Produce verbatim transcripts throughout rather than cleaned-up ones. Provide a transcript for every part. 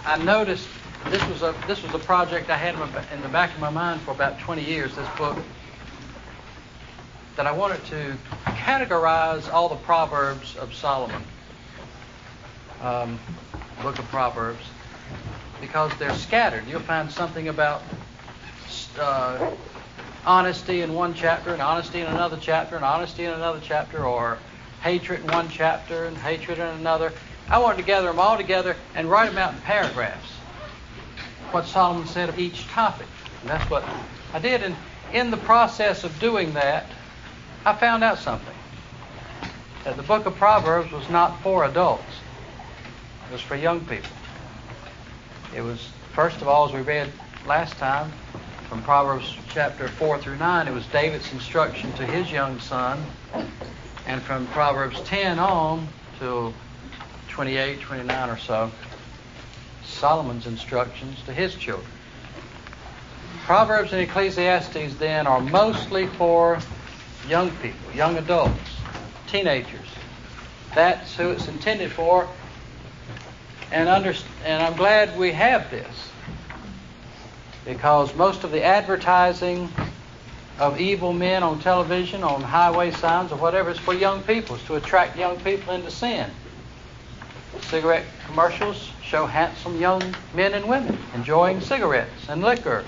I noticed this was a this was a project I had in, my, in the back of my mind for about twenty years. This book, that I wanted to categorize all the Proverbs of Solomon, um, Book of Proverbs, because they're scattered. You'll find something about uh, honesty in one chapter, and honesty in another chapter, and honesty in another chapter, or hatred in one chapter and hatred in another. I wanted to gather them all together and write them out in paragraphs, what Solomon said of each topic. And that's what I did. And in the process of doing that, I found out something. That the book of Proverbs was not for adults. It was for young people. It was, first of all, as we read last time, from Proverbs chapter four through nine, it was David's instruction to his young son. And from Proverbs ten on to twenty-eight, twenty-nine or so, Solomon's instructions to his children. Proverbs and Ecclesiastes then are mostly for young people, young adults, teenagers. That's who it's intended for. And, under, and I'm glad we have this, because most of the advertising of evil men on television, on highway signs, or whatever, is for young people. It's to attract young people into sin. Cigarette commercials show handsome young men and women enjoying cigarettes and liquor.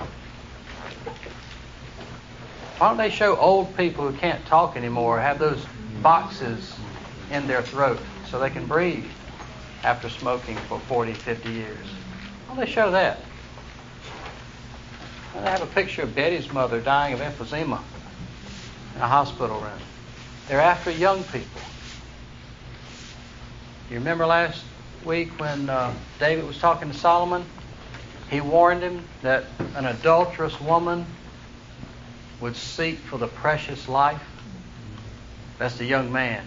Why don't they show old people who can't talk anymore, have those boxes in their throat so they can breathe after smoking for forty, fifty years? Why don't they show that? They have a picture of Betty's mother dying of emphysema in a hospital room. They're after young people. You remember last week when uh, David was talking to Solomon? He warned him that an adulterous woman would seek for the precious life. That's the young man.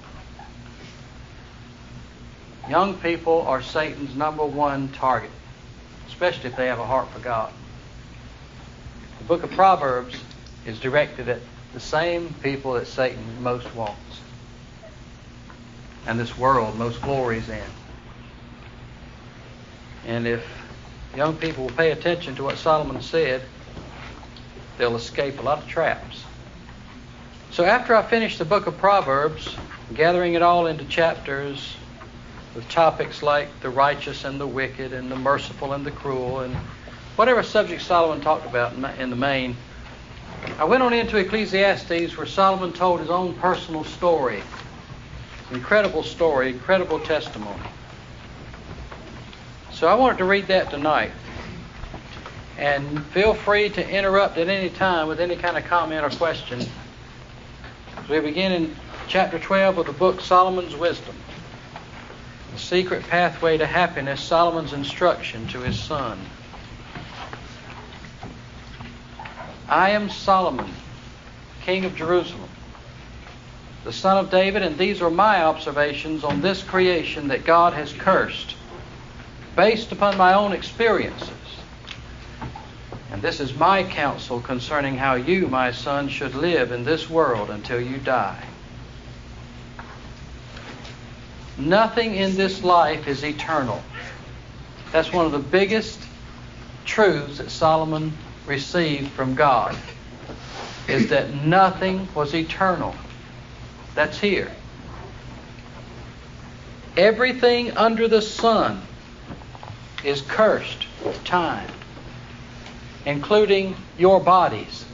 Young people are Satan's number one target, especially if they have a heart for God. The book of Proverbs is directed at the same people that Satan most wants, and this world most glories in. And if young people will pay attention to what Solomon said, they'll escape a lot of traps. So after I finished the book of Proverbs, gathering it all into chapters with topics like the righteous and the wicked and the merciful and the cruel and whatever subject Solomon talked about in the main, I went on into Ecclesiastes, where Solomon told his own personal story. Incredible story, incredible testimony. So I wanted to read that tonight. And feel free to interrupt at any time with any kind of comment or question. As we begin in chapter twelve of the book Solomon's Wisdom, the secret pathway to happiness, Solomon's instruction to his son. I am Solomon, king of Jerusalem, the son of David, and these are my observations on this creation that God has cursed, based upon my own experiences. And this is my counsel concerning how you, my son, should live in this world until you die. Nothing in this life is eternal. That's one of the biggest truths that Solomon received from God, is that nothing was eternal. That's here. Everything under the sun is cursed with time, including your bodies.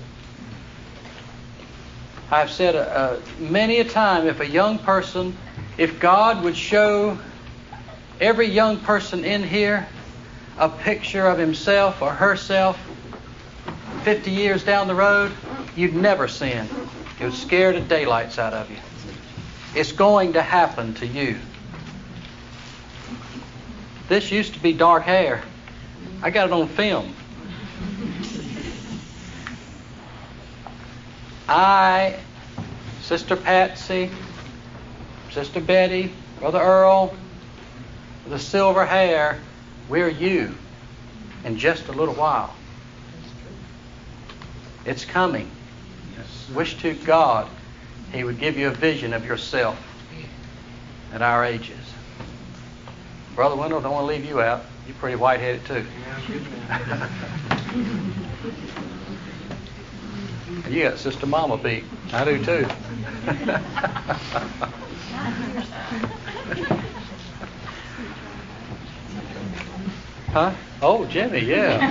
I've said uh, uh, many a time, if a young person, if God would show every young person in here a picture of himself or herself fifty years down the road, you'd never sin. It would scare the daylights out of you. It's going to happen to you. This used to be dark hair. I got it on film. I, Sister Patsy, Sister Betty, Brother Earl, the silver hair, we're you in just a little while. It's coming. Wish to God He would give you a vision of yourself at our ages. Brother Wendell, don't want to leave you out. You're pretty white-headed too. You got Sister Mama beat. I do too. Huh? Oh, Jimmy, yeah.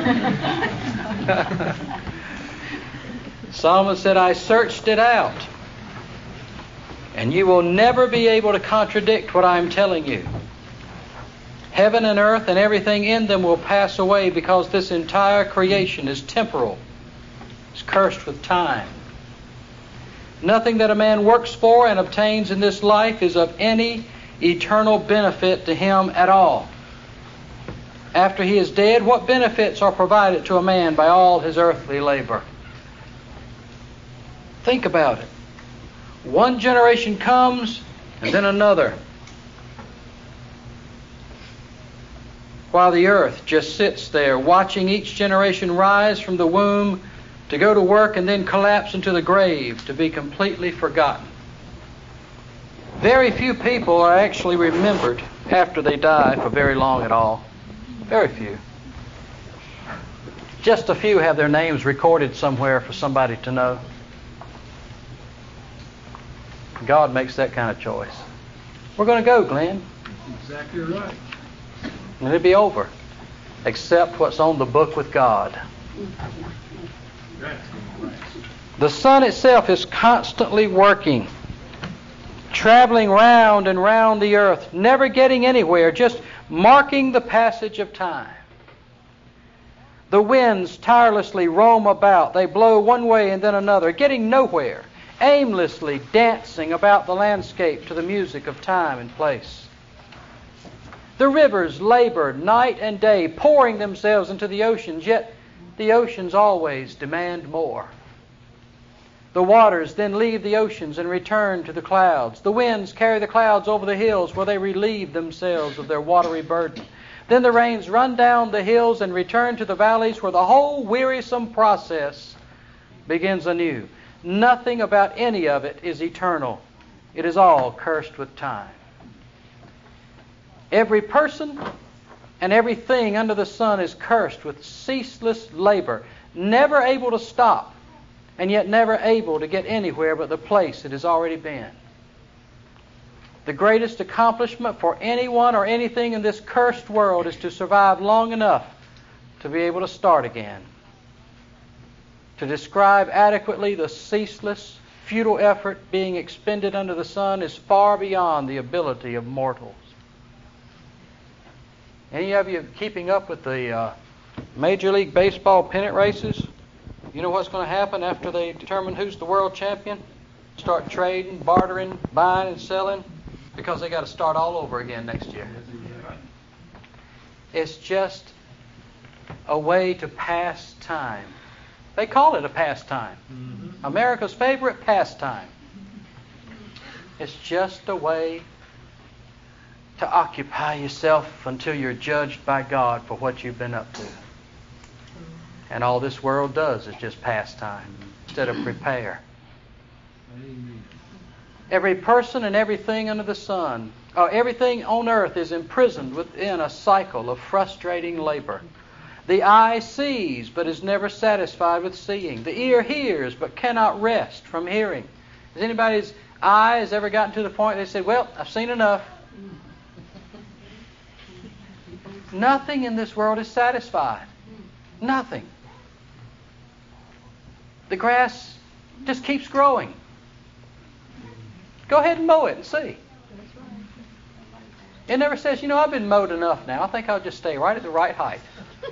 Solomon said, I searched it out, and you will never be able to contradict what I am telling you. Heaven and earth and everything in them will pass away because this entire creation is temporal. It's cursed with time. Nothing that a man works for and obtains in this life is of any eternal benefit to him at all. After he is dead, what benefits are provided to a man by all his earthly labor? Think about it. One generation comes, and then another, while the earth just sits there, watching each generation rise from the womb to go to work and then collapse into the grave to be completely forgotten. Very few people are actually remembered after they die for very long at all. Very few. Just a few have their names recorded somewhere for somebody to know. God makes that kind of choice. We're going to go, Glenn. Exactly right. And it'll be over. Except what's on the book with God. The sun itself is constantly working, traveling round and round the earth, never getting anywhere, just marking the passage of time. The winds tirelessly roam about. They blow one way and then another, getting nowhere, aimlessly dancing about the landscape to the music of time and place. The rivers labor night and day, pouring themselves into the oceans, yet the oceans always demand more. The waters then leave the oceans and return to the clouds. The winds carry the clouds over the hills where they relieve themselves of their watery burden. Then the rains run down the hills and return to the valleys where the whole wearisome process begins anew. Nothing about any of it is eternal. It is all cursed with time. Every person and everything under the sun is cursed with ceaseless labor, never able to stop, and yet never able to get anywhere but the place it has already been. The greatest accomplishment for anyone or anything in this cursed world is to survive long enough to be able to start again. To describe adequately the ceaseless, futile effort being expended under the sun is far beyond the ability of mortals. Any of you keeping up with the uh, Major League Baseball pennant races? You know what's going to happen after they determine who's the world champion? Start trading, bartering, buying and selling, because they got to start all over again next year. It's just a way to pass time. They call it a pastime. Mm-hmm. America's favorite pastime. It's just a way to occupy yourself until you're judged by God for what you've been up to. And all this world does is just pastime instead of prepare. Amen. Every person and everything under the sun, or everything on earth is imprisoned within a cycle of frustrating labor. The eye sees but is never satisfied with seeing. The ear hears but cannot rest from hearing. Has anybody's eyes ever gotten to the point they said, well, I've seen enough? Nothing in this world is satisfied. Nothing. The grass just keeps growing. Go ahead and mow it and see. It never says, you know, I've been mowed enough now. I think I'll just stay right at the right height.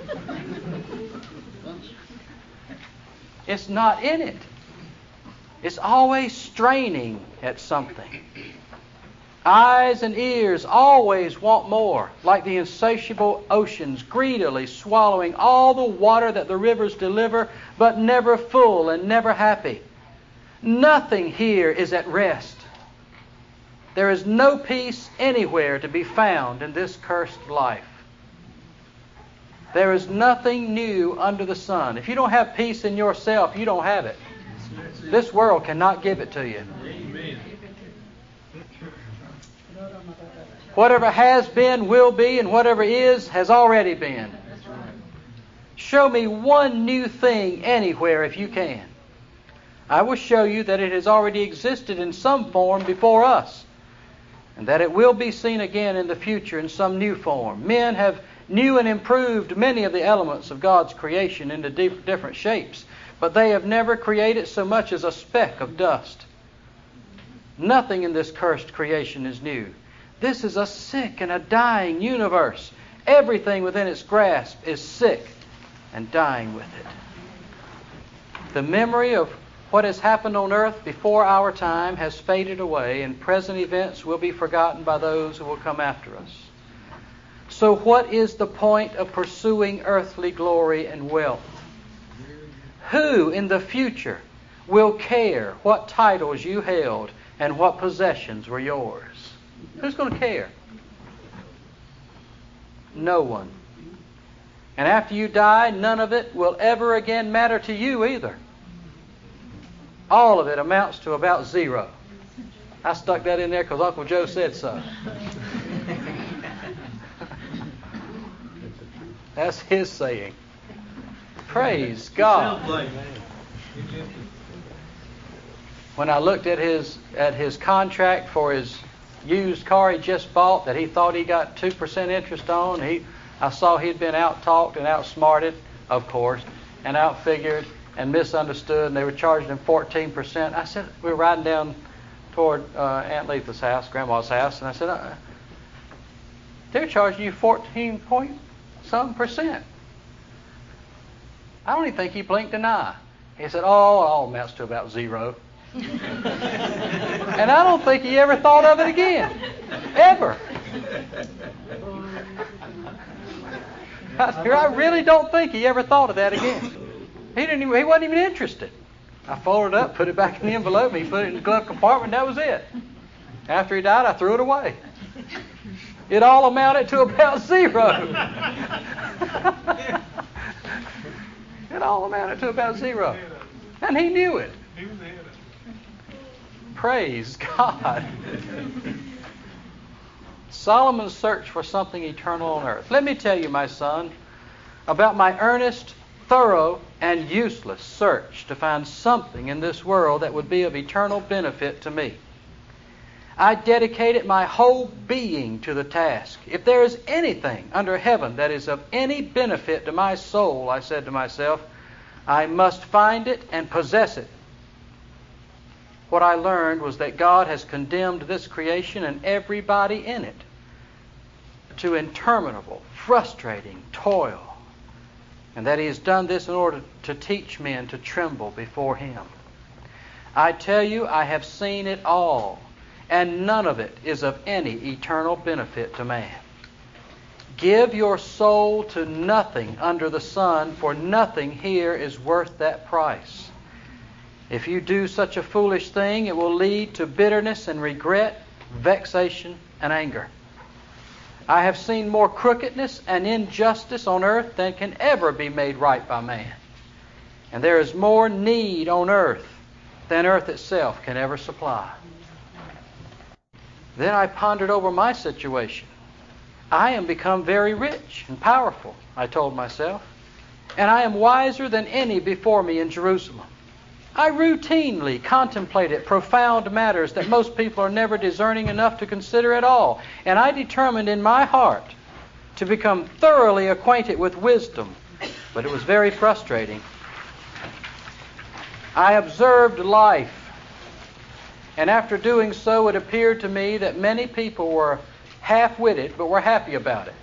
It's not in it. It's always straining at something. Eyes and ears always want more, like the insatiable oceans, greedily swallowing all the water that the rivers deliver, but never full and never happy. Nothing here is at rest. There is no peace anywhere to be found in this cursed life. There is nothing new under the sun. If you don't have peace in yourself, you don't have it. This world cannot give it to you. Whatever has been, will be, and whatever is, has already been. Show me one new thing anywhere if you can. I will show you that it has already existed in some form before us, and that it will be seen again in the future in some new form. Men have new and improved many of the elements of God's creation into different shapes, but they have never created so much as a speck of dust. Nothing in this cursed creation is new. This is a sick and a dying universe. Everything within its grasp is sick and dying with it. The memory of what has happened on earth before our time has faded away, and present events will be forgotten by those who will come after us. So what is the point of pursuing earthly glory and wealth? Who in the future will care what titles you held and what possessions were yours? Who's going to care? No one. And after you die, none of it will ever again matter to you either. All of it amounts to about zero. I stuck that in there because Uncle Joe said so. That's his saying. Praise God. When I looked at his at his contract for his used car he just bought that he thought he got two percent interest on, he I saw he'd been out-talked and outsmarted, of course, and outfigured and misunderstood, and they were charging him fourteen percent. I said, we were riding down toward uh, Aunt Letha's house, Grandma's house, and I said, uh, they're charging you fourteen point some percent. I don't even think he blinked an eye. He said, oh, it all amounts to about zero. And I don't think he ever thought of it again. Ever. I, I really don't think he ever thought of that again. He didn't even, he wasn't even interested. I folded it up, put it back in the envelope, he put it in the glove compartment, that was it. After he died, I threw it away. It all amounted to about zero. It all amounted to about zero. And he knew it. Praise God. Solomon's search for something eternal on earth. Let me tell you, my son, about my earnest, thorough, and useless search to find something in this world that would be of eternal benefit to me. I dedicated my whole being to the task. If there is anything under heaven that is of any benefit to my soul, I said to myself, I must find it and possess it. What I learned was that God has condemned this creation and everybody in it to interminable, frustrating toil, and that He has done this in order to teach men to tremble before Him. I tell you, I have seen it all, and none of it is of any eternal benefit to man. Give your soul to nothing under the sun, for nothing here is worth that price. If you do such a foolish thing, it will lead to bitterness and regret, vexation and anger. I have seen more crookedness and injustice on earth than can ever be made right by man. And there is more need on earth than earth itself can ever supply. Then I pondered over my situation. I am become very rich and powerful, I told myself, and I am wiser than any before me in Jerusalem. I routinely contemplated profound matters that most people are never discerning enough to consider at all, and I determined in my heart to become thoroughly acquainted with wisdom, but it was very frustrating. I observed life, and after doing so, it appeared to me that many people were half-witted, but were happy about it.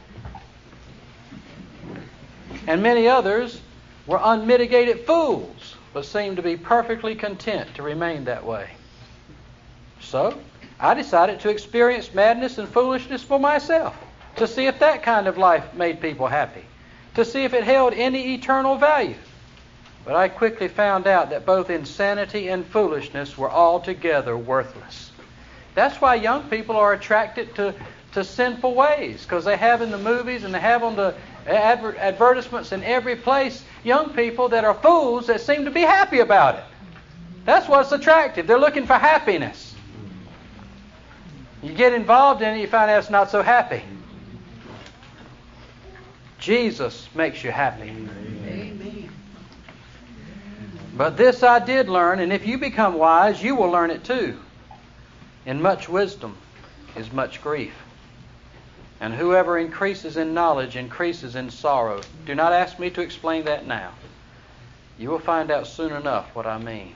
And many others were unmitigated fools, but seemed to be perfectly content to remain that way. So, I decided to experience madness and foolishness for myself, to see if that kind of life made people happy, to see if it held any eternal value. But I quickly found out that both insanity and foolishness were altogether worthless. That's why young people are attracted to, to sinful ways, because they have in the movies and they have on the adver- advertisements in every place young people that are fools that seem to be happy about it. That's what's attractive. They're looking for happiness. You get involved in it, you find out it's not so happy. Jesus makes you happy. Amen. But this I did learn, and if you become wise, you will learn it too. In much wisdom is much grief. And whoever increases in knowledge increases in sorrow. Do not ask me to explain that now. You will find out soon enough what I mean.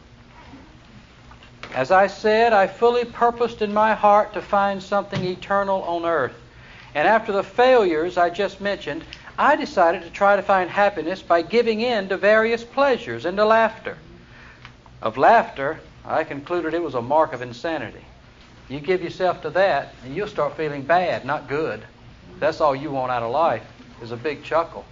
As I said, I fully purposed in my heart to find something eternal on earth. And after the failures I just mentioned, I decided to try to find happiness by giving in to various pleasures and to laughter. Of laughter, I concluded it was a mark of insanity. You give yourself to that, and you'll start feeling bad, not good. That's all you want out of life, is a big chuckle.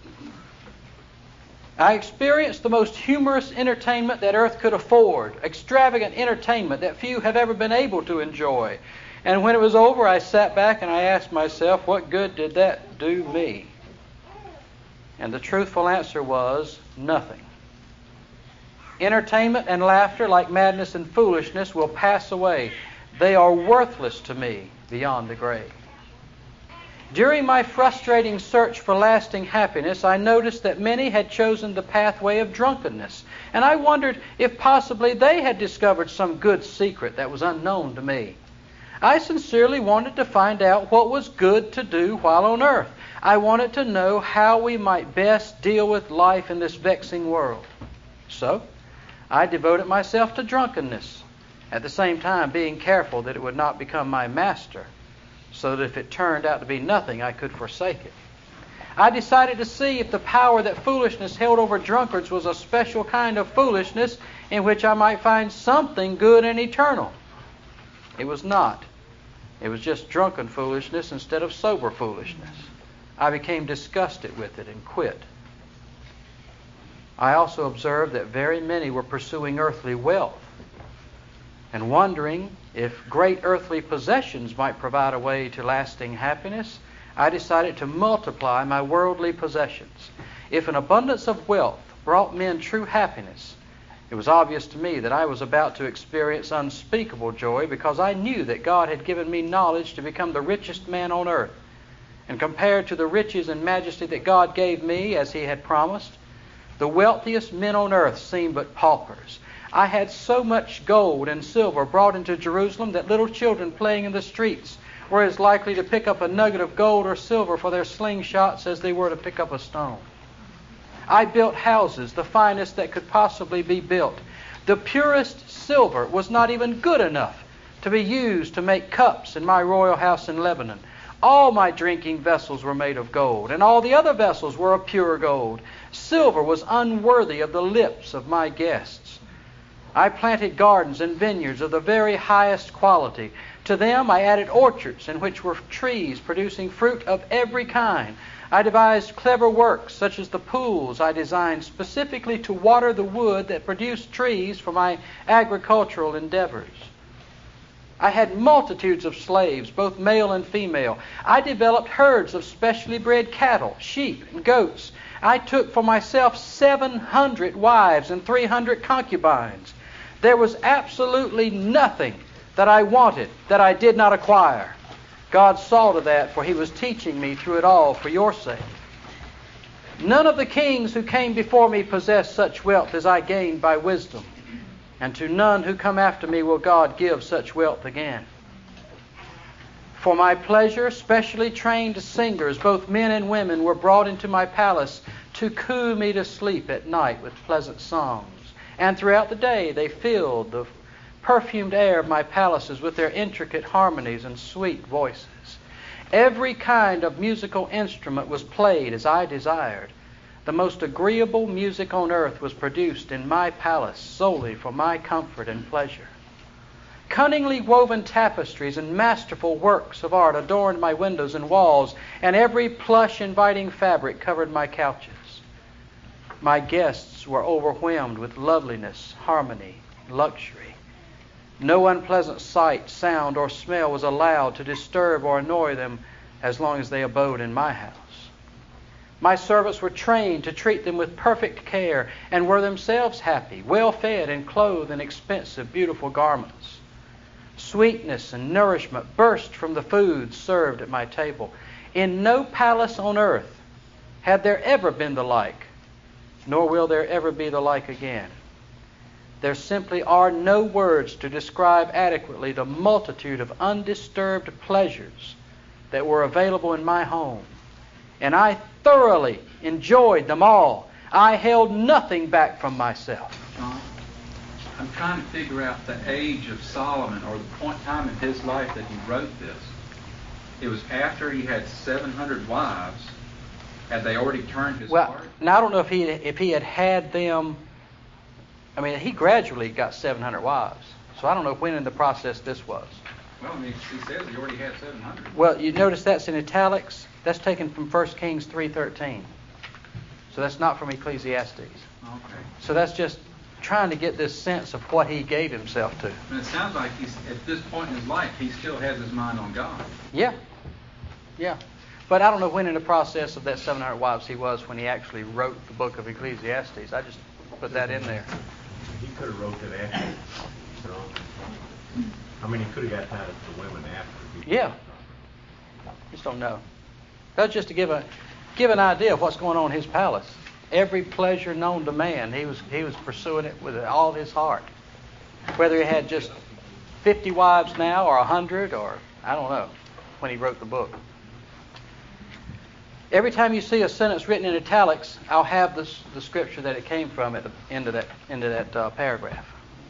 I experienced the most humorous entertainment that earth could afford, extravagant entertainment that few have ever been able to enjoy. And when it was over, I sat back and I asked myself, what good did that do me? And the truthful answer was, nothing. Entertainment and laughter, like madness and foolishness, will pass away. They are worthless to me beyond the grave. During my frustrating search for lasting happiness, I noticed that many had chosen the pathway of drunkenness, and I wondered if possibly they had discovered some good secret that was unknown to me. I sincerely wanted to find out what was good to do while on earth. I wanted to know how we might best deal with life in this vexing world. So, I devoted myself to drunkenness, at the same time being careful that it would not become my master, so that if it turned out to be nothing, I could forsake it. I decided to see if the power that foolishness held over drunkards was a special kind of foolishness in which I might find something good and eternal. It was not. It was just drunken foolishness instead of sober foolishness. I became disgusted with it and quit. I also observed that very many were pursuing earthly wealth, and wondering if great earthly possessions might provide a way to lasting happiness, I decided to multiply my worldly possessions. If an abundance of wealth brought men true happiness, it was obvious to me that I was about to experience unspeakable joy, because I knew that God had given me knowledge to become the richest man on earth. And compared to the riches and majesty that God gave me, as He had promised, the wealthiest men on earth seemed but paupers. I had so much gold and silver brought into Jerusalem that little children playing in the streets were as likely to pick up a nugget of gold or silver for their slingshots as they were to pick up a stone. I built houses, the finest that could possibly be built. The purest silver was not even good enough to be used to make cups in my royal house in Lebanon. All my drinking vessels were made of gold, and all the other vessels were of pure gold. Silver was unworthy of the lips of my guests. I planted gardens and vineyards of the very highest quality. To them I added orchards in which were trees producing fruit of every kind. I devised clever works, such as the pools I designed specifically to water the wood that produced trees for my agricultural endeavors. I had multitudes of slaves, both male and female. I developed herds of specially bred cattle, sheep, and goats. I took for myself seven hundred wives and three hundred concubines. There was absolutely nothing that I wanted that I did not acquire. God saw to that, for He was teaching me through it all for your sake. None of the kings who came before me possessed such wealth as I gained by wisdom, and to none who come after me will God give such wealth again. For my pleasure, specially trained singers, both men and women, were brought into my palace to coo me to sleep at night with pleasant songs. And throughout the day they filled the perfumed air of my palaces with their intricate harmonies and sweet voices. Every kind of musical instrument was played as I desired. The most agreeable music on earth was produced in my palace solely for my comfort and pleasure. Cunningly woven tapestries and masterful works of art adorned my windows and walls, and every plush, inviting fabric covered my couches. My guests were overwhelmed with loveliness, harmony, luxury. No unpleasant sight, sound, or smell was allowed to disturb or annoy them as long as they abode in my house. My servants were trained to treat them with perfect care, and were themselves happy, well fed, and clothed in expensive, beautiful garments. Sweetness and nourishment burst from the food served at my table. In no palace on earth had there ever been the like, nor will there ever be the like again. There simply are no words to describe adequately the multitude of undisturbed pleasures that were available in my home. And I thoroughly enjoyed them all. I held nothing back from myself. John, I'm trying to figure out the age of Solomon, or the point in time in his life that he wrote this. It was after he had seven hundred wives. Had they already turned his well, heart? Now I don't know if he if he had had them. I mean, he gradually got seven hundred wives. So I don't know when in the process this was. Well, I mean, he says he already had seven hundred. Well, you notice that's in italics. That's taken from First Kings three thirteen. So that's not from Ecclesiastes. Okay. So that's just trying to get this sense of what he gave himself to. And it sounds like he's at this point in his life, he still has his mind on God. Yeah. Yeah. But I don't know when in the process of that seven hundred wives he was when he actually wrote the book of Ecclesiastes. I just put that in there. He could have wrote it after. So, I mean, he could have got tired of the women after. Yeah. Just don't know. That's just to give a give an idea of what's going on in his palace. Every pleasure known to man, he was he was pursuing it with all his heart. Whether he had just fifty wives now, or a hundred, or I don't know, when he wrote the book. Every time you see a sentence written in italics, I'll have this, the scripture that it came from at the end of that end of that uh, paragraph.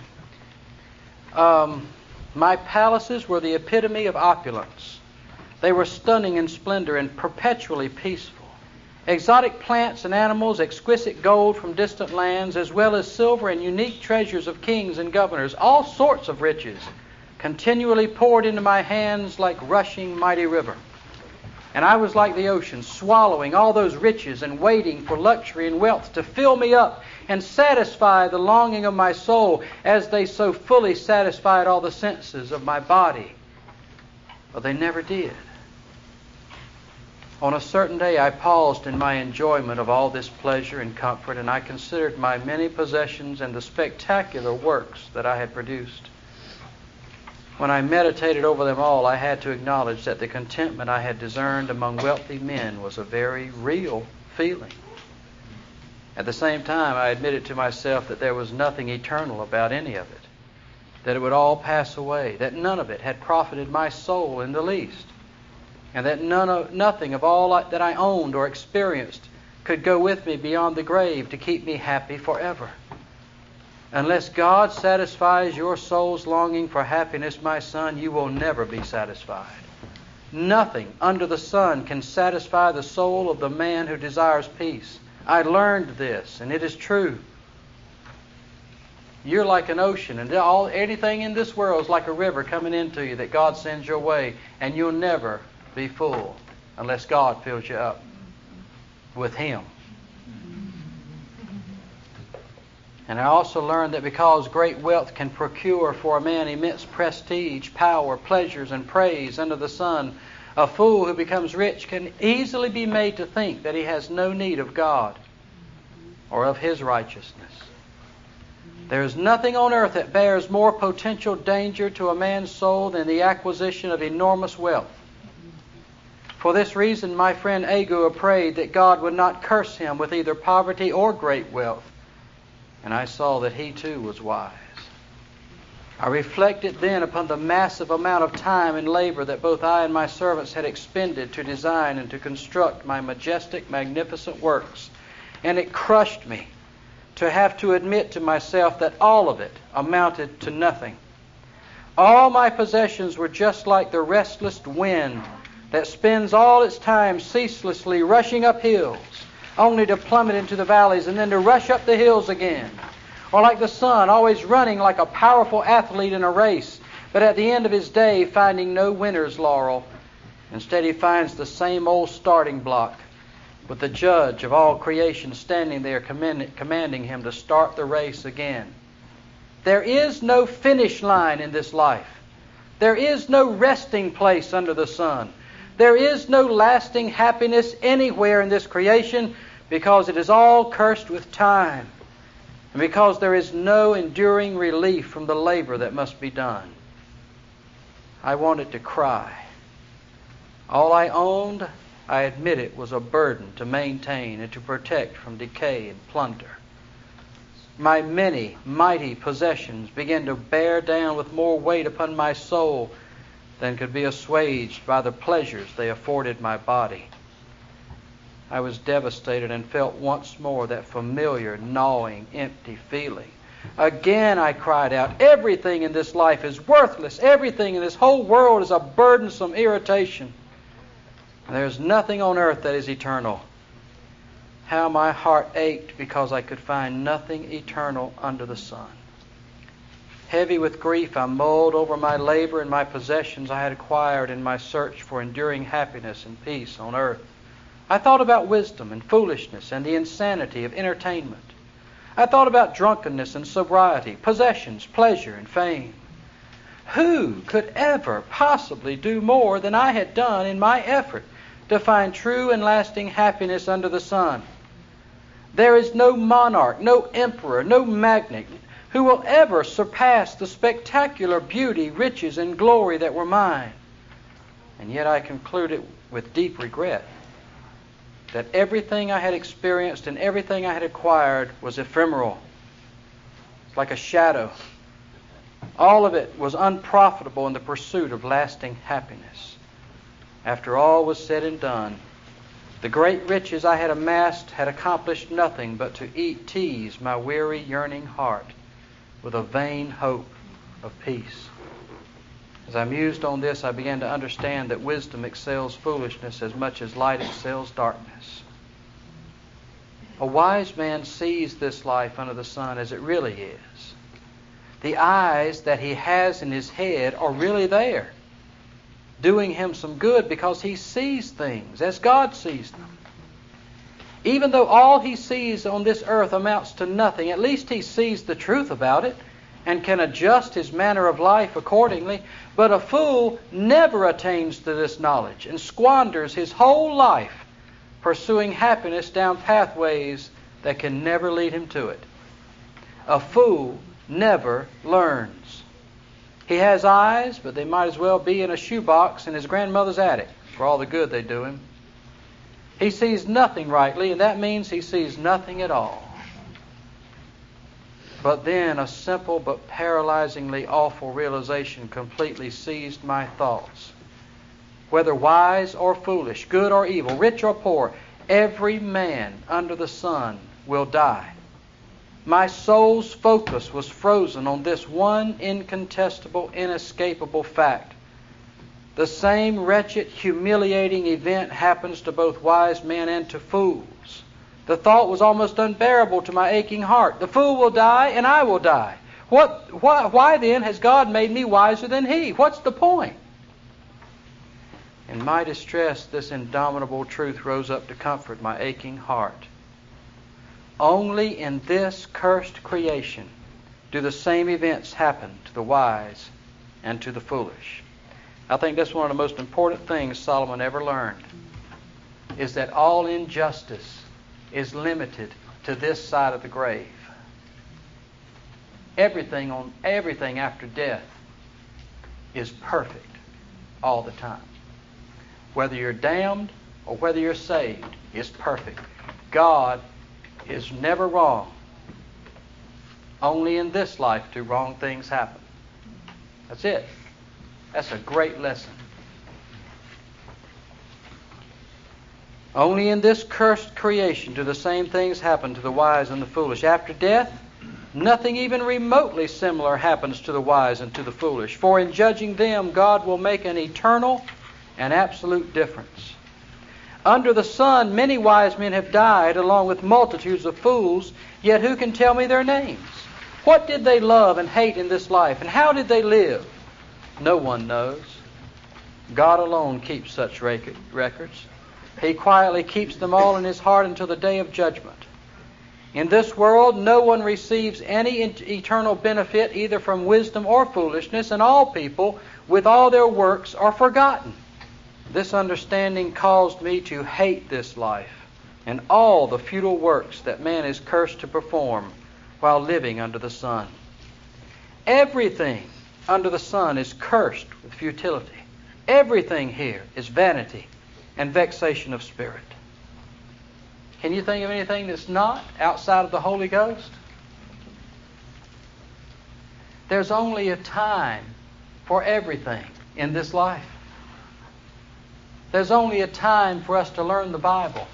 Um, my palaces were the epitome of opulence. They were stunning in splendor and perpetually peaceful. Exotic plants and animals, exquisite gold from distant lands, as well as silver and unique treasures of kings and governors, all sorts of riches, continually poured into my hands like rushing mighty river. And I was like the ocean, swallowing all those riches and waiting for luxury and wealth to fill me up and satisfy the longing of my soul, as they so fully satisfied all the senses of my body. But they never did. On a certain day I paused in my enjoyment of all this pleasure and comfort, and I considered my many possessions and the spectacular works that I had produced. When I meditated over them all, I had to acknowledge that the contentment I had discerned among wealthy men was a very real feeling. At the same time, I admitted to myself that there was nothing eternal about any of it, that it would all pass away, that none of it had profited my soul in the least, and that none of, nothing of all I, that I owned or experienced could go with me beyond the grave to keep me happy forever. Unless God satisfies your soul's longing for happiness, my son, you will never be satisfied. Nothing under the sun can satisfy the soul of the man who desires peace. I learned this, and it is true. You're like an ocean, and all anything in this world is like a river coming into you that God sends your way, and you'll never be full unless God fills you up with Him. And I also learned that because great wealth can procure for a man immense prestige, power, pleasures, and praise under the sun, a fool who becomes rich can easily be made to think that he has no need of God or of His righteousness. There is nothing on earth that bears more potential danger to a man's soul than the acquisition of enormous wealth. For this reason, my friend Agur prayed that God would not curse him with either poverty or great wealth. And I saw that he too was wise. I reflected then upon the massive amount of time and labor that both I and my servants had expended to design and to construct my majestic, magnificent works. And it crushed me to have to admit to myself that all of it amounted to nothing. All my possessions were just like the restless wind that spends all its time ceaselessly rushing up hills, only to plummet into the valleys and then to rush up the hills again. Or like the sun, always running like a powerful athlete in a race, but at the end of his day finding no winner's laurel. Instead, he finds the same old starting block, with the judge of all creation standing there command- commanding him to start the race again. There is no finish line in this life. There is no resting place under the sun. There is no lasting happiness anywhere in this creation, because it is all cursed with time, and because there is no enduring relief from the labor that must be done. I wanted to cry. All I owned, I admit it, was a burden to maintain and to protect from decay and plunder. My many mighty possessions began to bear down with more weight upon my soul than could be assuaged by the pleasures they afforded my body. I was devastated and felt once more that familiar, gnawing, empty feeling. Again I cried out, everything in this life is worthless. Everything in this whole world is a burdensome irritation. And there is nothing on earth that is eternal. How my heart ached because I could find nothing eternal under the sun. Heavy with grief, I mulled over my labor and my possessions I had acquired in my search for enduring happiness and peace on earth. I thought about wisdom and foolishness and the insanity of entertainment. I thought about drunkenness and sobriety, possessions, pleasure, and fame. Who could ever possibly do more than I had done in my effort to find true and lasting happiness under the sun? There is no monarch, no emperor, no magnate who will ever surpass the spectacular beauty, riches, and glory that were mine. And yet I concluded with deep regret that everything I had experienced and everything I had acquired was ephemeral, like a shadow. All of it was unprofitable in the pursuit of lasting happiness. After all was said and done, the great riches I had amassed had accomplished nothing but to eat, tease my weary, yearning heart with a vain hope of peace. As I mused on this, I began to understand that wisdom excels foolishness as much as light excels darkness. A wise man sees this life under the sun as it really is. The eyes that he has in his head are really there, doing him some good because he sees things as God sees them. Even though all he sees on this earth amounts to nothing, at least he sees the truth about it and can adjust his manner of life accordingly. But a fool never attains to this knowledge and squanders his whole life pursuing happiness down pathways that can never lead him to it. A fool never learns. He has eyes, but they might as well be in a shoebox in his grandmother's attic for all the good they do him. He sees nothing rightly, and that means he sees nothing at all. But then a simple but paralyzingly awful realization completely seized my thoughts. Whether wise or foolish, good or evil, rich or poor, every man under the sun will die. My soul's focus was frozen on this one incontestable, inescapable fact. The same wretched, humiliating event happens to both wise men and to fools. The thought was almost unbearable to my aching heart. The fool will die, and I will die. What? Why, why then has God made me wiser than he? What's the point? In my distress, this indomitable truth rose up to comfort my aching heart. Only in this cursed creation do the same events happen to the wise and to the foolish. I think that's one of the most important things Solomon ever learned, is that all injustice is limited to this side of the grave. Everything on everything after death is perfect all the time. Whether you're damned or whether you're saved, it's perfect. God is never wrong. Only in this life do wrong things happen. That's it. That's a great lesson. Only in this cursed creation do the same things happen to the wise and the foolish. After death, nothing even remotely similar happens to the wise and to the foolish. For in judging them, God will make an eternal and absolute difference. Under the sun, many wise men have died, along with multitudes of fools, yet who can tell me their names? What did they love and hate in this life, and how did they live? No one knows. God alone keeps such records. He quietly keeps them all in his heart until the day of judgment. In this world, no one receives any eternal benefit either from wisdom or foolishness, and all people, with all their works, are forgotten. This understanding caused me to hate this life and all the futile works that man is cursed to perform while living under the sun. Everything under the sun is cursed with futility. Everything here is vanity and vexation of spirit. Can you think of anything that's not outside of the Holy Ghost? There's only a time for everything in this life. There's only a time for us to learn the Bible.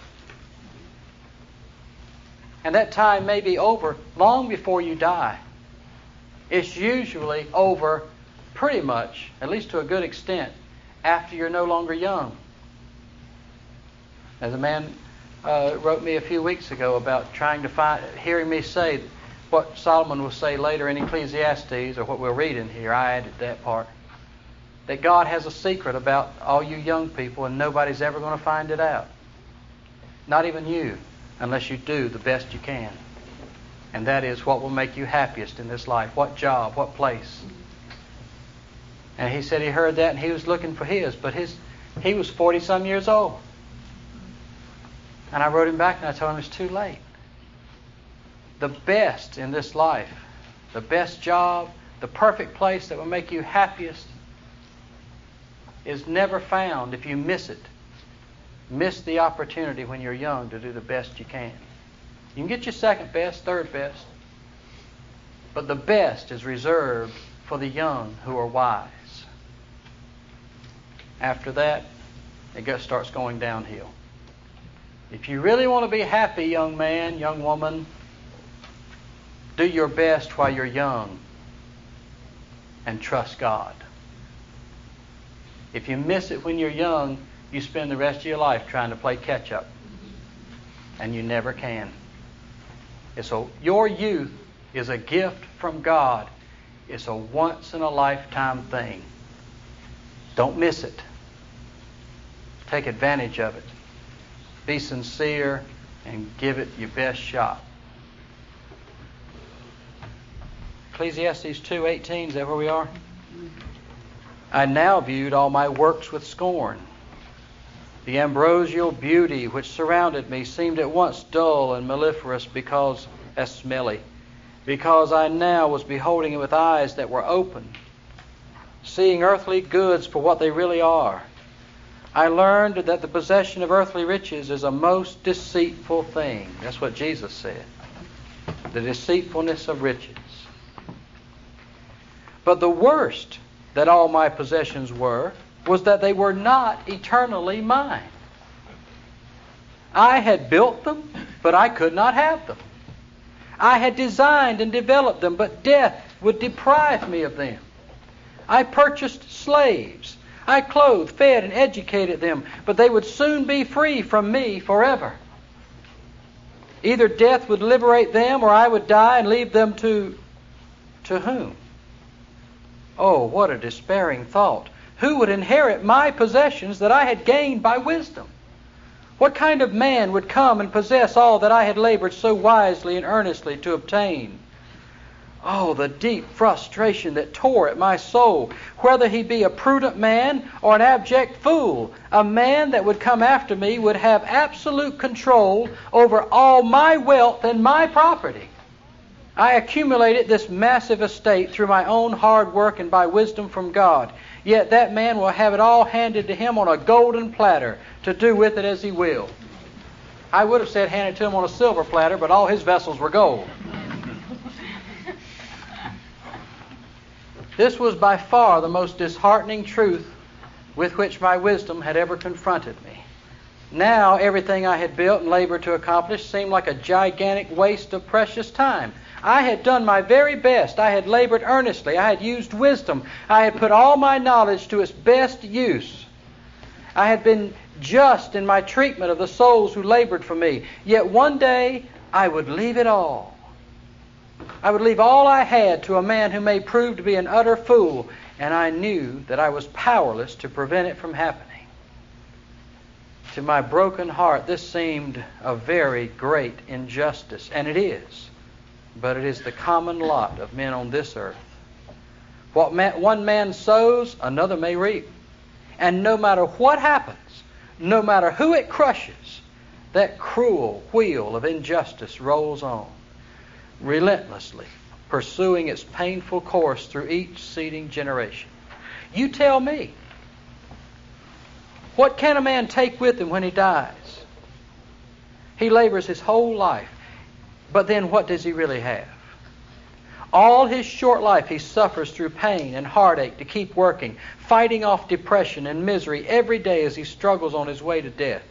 And that time may be over long before you die. It's usually over pretty much, at least to a good extent, after you're no longer young. As a man uh, wrote me a few weeks ago about trying to find, hearing me say what Solomon will say later in Ecclesiastes, or what we'll read in here, I added that part, that God has a secret about all you young people and nobody's ever going to find it out. Not even you, unless you do the best you can. And that is what will make you happiest in this life. What job, what place. And he said he heard that and he was looking for his, but his he was forty-some years old. And I wrote him back and I told him it's too late. The best in this life, the best job, the perfect place that will make you happiest is never found if you miss it. Miss the opportunity when you're young to do the best you can. You can get your second best, third best, but the best is reserved for the young who are wise. After that, it just starts going downhill. If you really want to be happy, young man, young woman, do your best while you're young and trust God. If you miss it when you're young, you spend the rest of your life trying to play catch up. And you never can. And so your youth is a gift from God. It's a once in a lifetime thing. Don't miss it. Take advantage of it. Be sincere and give it your best shot. Ecclesiastes two eighteen, is that where we are? I now viewed all my works with scorn. The ambrosial beauty which surrounded me seemed at once dull and mellifluous because as smelly, because I now was beholding it with eyes that were open, seeing earthly goods for what they really are. I learned that the possession of earthly riches is a most deceitful thing. That's what Jesus said. The deceitfulness of riches. But the worst that all my possessions were was that they were not eternally mine. I had built them, but I could not have them. I had designed and developed them, but death would deprive me of them. I purchased slaves. I clothed, fed, and educated them, but they would soon be free from me forever. Either death would liberate them, or I would die and leave them to... to whom? Oh, what a despairing thought. Who would inherit my possessions that I had gained by wisdom? What kind of man would come and possess all that I had labored so wisely and earnestly to obtain? Oh, the deep frustration that tore at my soul, whether he be a prudent man or an abject fool. A man that would come after me would have absolute control over all my wealth and my property. I accumulated this massive estate through my own hard work and by wisdom from God. Yet that man will have it all handed to him on a golden platter to do with it as he will. I would have said handed to him on a silver platter, but all his vessels were gold. This was by far the most disheartening truth with which my wisdom had ever confronted me. Now everything I had built and labored to accomplish seemed like a gigantic waste of precious time. I had done my very best. I had labored earnestly. I had used wisdom. I had put all my knowledge to its best use. I had been just in my treatment of the souls who labored for me. Yet one day I would leave it all. I would leave all I had to a man who may prove to be an utter fool, and I knew that I was powerless to prevent it from happening. To my broken heart, this seemed a very great injustice, and it is. But it is the common lot of men on this earth. What man, one man sows, another may reap. And no matter what happens, no matter who it crushes, that cruel wheel of injustice rolls on, relentlessly, pursuing its painful course through each succeeding generation. You tell me, what can a man take with him when he dies? He labors his whole life, but then what does he really have? All his short life he suffers through pain and heartache to keep working, fighting off depression and misery every day as he struggles on his way to death.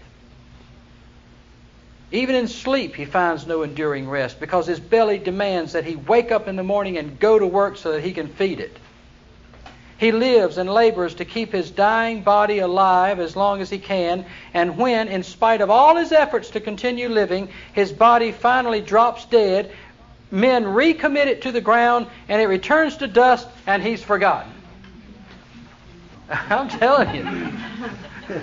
Even in sleep he finds no enduring rest because his belly demands that he wake up in the morning and go to work so that he can feed it. He lives and labors to keep his dying body alive as long as he can, and when, in spite of all his efforts to continue living, his body finally drops dead, men recommit it to the ground and it returns to dust and he's forgotten. I'm telling you.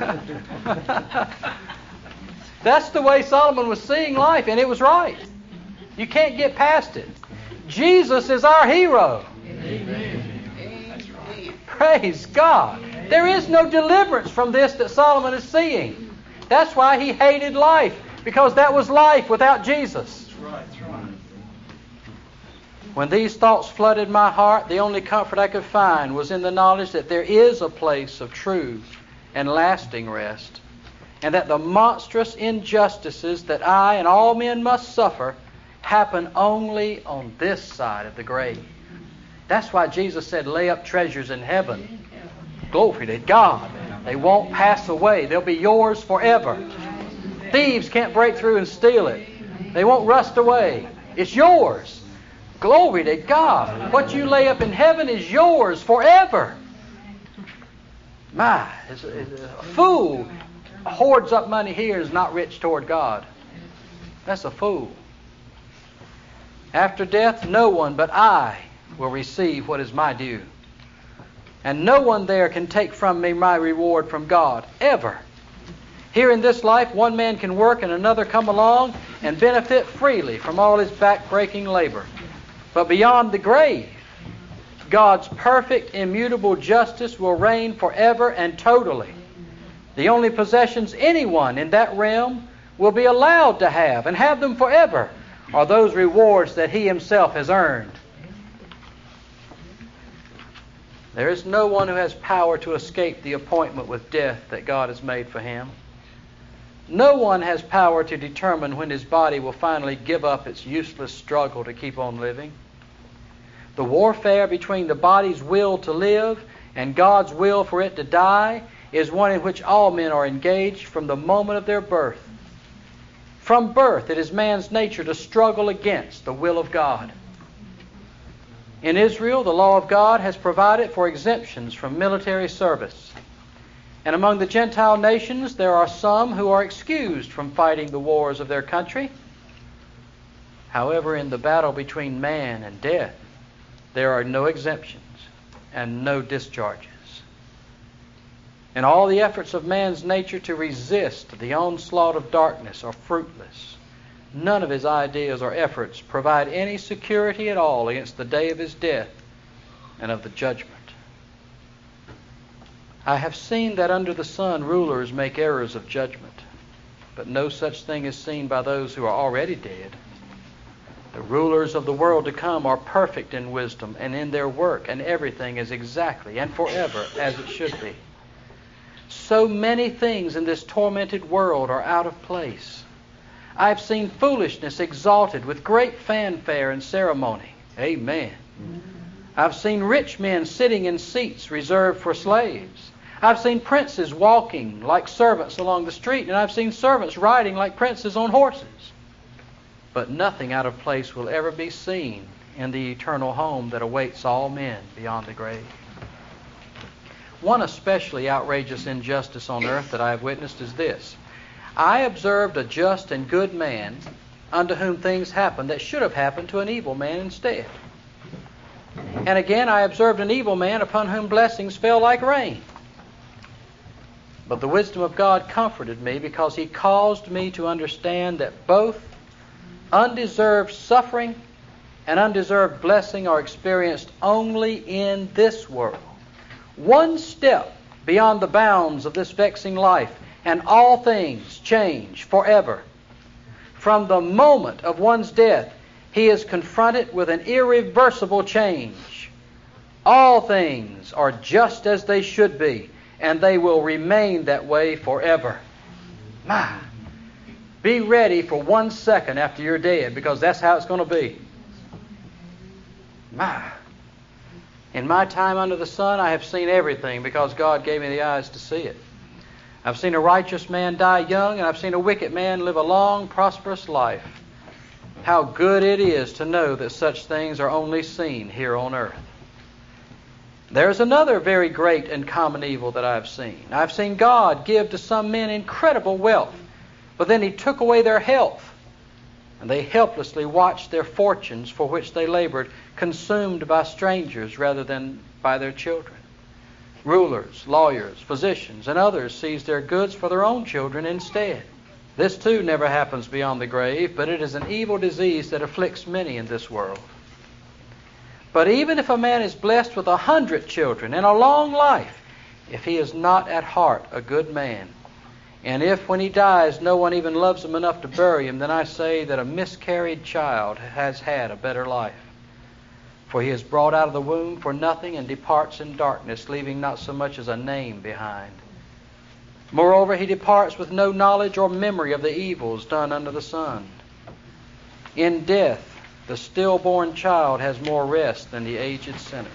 That's the way Solomon was seeing life, and it was right. You can't get past it. Jesus is our hero. Amen. Praise God. There is no deliverance from this that Solomon is seeing. That's why he hated life, because that was life without Jesus. That's right, that's right. When these thoughts flooded my heart, the only comfort I could find was in the knowledge that there is a place of true and lasting rest, and that the monstrous injustices that I and all men must suffer happen only on this side of the grave. That's why Jesus said, lay up treasures in heaven. Glory to God. They won't pass away. They'll be yours forever. Thieves can't break through and steal it. They won't rust away. It's yours. Glory to God. What you lay up in heaven is yours forever. My, it's a, it's a fool hoards up money here is not rich toward God. That's a fool. After death, no one but I will receive what is my due. And no one there can take from me my reward from God, ever. Here in this life, one man can work and another come along and benefit freely from all his back-breaking labor. But beyond the grave, God's perfect, immutable justice will reign forever and totally. The only possessions anyone in that realm will be allowed to have, and have them forever, are those rewards that he himself has earned. There is no one who has power to escape the appointment with death that God has made for him. No one has power to determine when his body will finally give up its useless struggle to keep on living. The warfare between the body's will to live and God's will for it to die is one in which all men are engaged from the moment of their birth. From birth, it is man's nature to struggle against the will of God. In Israel, the law of God has provided for exemptions from military service. And among the Gentile nations, there are some who are excused from fighting the wars of their country. However, in the battle between man and death, there are no exemptions and no discharges. And all the efforts of man's nature to resist the onslaught of darkness are fruitless. None of his ideas or efforts provide any security at all against the day of his death and of the judgment. I have seen that under the sun rulers make errors of judgment, but no such thing is seen by those who are already dead. The rulers of the world to come are perfect in wisdom and in their work, and everything is exactly and forever as it should be. So many things in this tormented world are out of place. I have seen foolishness exalted with great fanfare and ceremony. Amen. I've seen rich men sitting in seats reserved for slaves. I've seen princes walking like servants along the street, and I've seen servants riding like princes on horses. But nothing out of place will ever be seen in the eternal home that awaits all men beyond the grave. One especially outrageous injustice on earth that I have witnessed is this. I observed a just and good man unto whom things happened that should have happened to an evil man instead. And again I observed an evil man upon whom blessings fell like rain. But the wisdom of God comforted me because He caused me to understand that both undeserved suffering and undeserved blessing are experienced only in this world. One step beyond the bounds of this vexing life, and all things change forever. From the moment of one's death, he is confronted with an irreversible change. All things are just as they should be, and they will remain that way forever. My, be ready for one second after you're dead, because that's how it's going to be. My, in my time under the sun, I have seen everything because God gave me the eyes to see it. I've seen a righteous man die young, and I've seen a wicked man live a long, prosperous life. How good it is to know that such things are only seen here on earth. There's another very great and common evil that I've seen. I've seen God give to some men incredible wealth, but then He took away their health, and they helplessly watched their fortunes for which they labored consumed by strangers rather than by their children. Rulers, lawyers, physicians, and others seized their goods for their own children instead. This too never happens beyond the grave, but it is an evil disease that afflicts many in this world. But even if a man is blessed with a hundred children and a long life, if he is not at heart a good man, and if when he dies no one even loves him enough to bury him, then I say that a miscarried child has had a better life. For he is brought out of the womb for nothing and departs in darkness, leaving not so much as a name behind. Moreover, he departs with no knowledge or memory of the evils done under the sun. In death, the stillborn child has more rest than the aged sinner.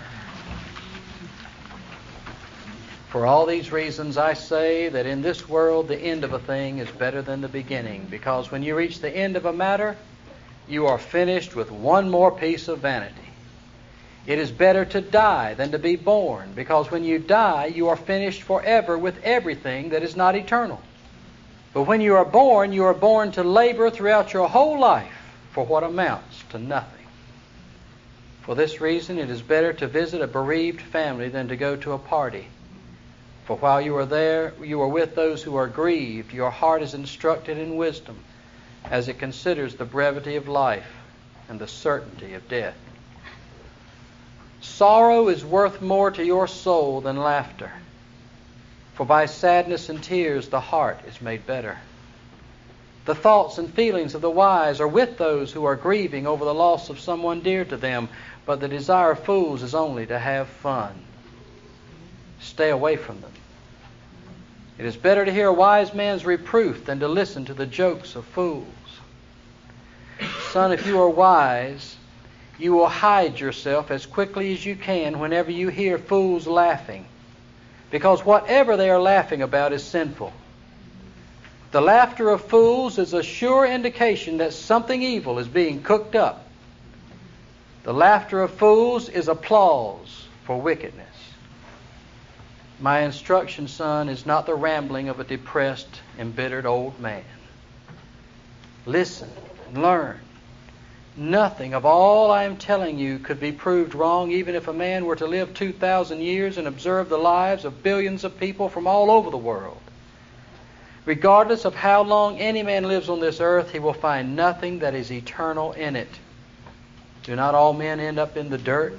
For all these reasons, I say that in this world the end of a thing is better than the beginning, because when you reach the end of a matter, you are finished with one more piece of vanity. It is better to die than to be born, because when you die, you are finished forever with everything that is not eternal. But when you are born, you are born to labor throughout your whole life for what amounts to nothing. For this reason, it is better to visit a bereaved family than to go to a party. For while you are there, you are with those who are grieved. Your heart is instructed in wisdom, as it considers the brevity of life and the certainty of death. Sorrow is worth more to your soul than laughter, for by sadness and tears the heart is made better. The thoughts and feelings of the wise are with those who are grieving over the loss of someone dear to them, but the desire of fools is only to have fun. Stay away from them. It is better to hear a wise man's reproof than to listen to the jokes of fools. Son, if you are wise, you will hide yourself as quickly as you can whenever you hear fools laughing, because whatever they are laughing about is sinful. The laughter of fools is a sure indication that something evil is being cooked up. The laughter of fools is applause for wickedness. My instruction, son, is not the rambling of a depressed, embittered old man. Listen and learn. Nothing of all I am telling you could be proved wrong, even if a man were to live two thousand years and observe the lives of billions of people from all over the world. Regardless of how long any man lives on this earth, he will find nothing that is eternal in it. Do not all men end up in the dirt?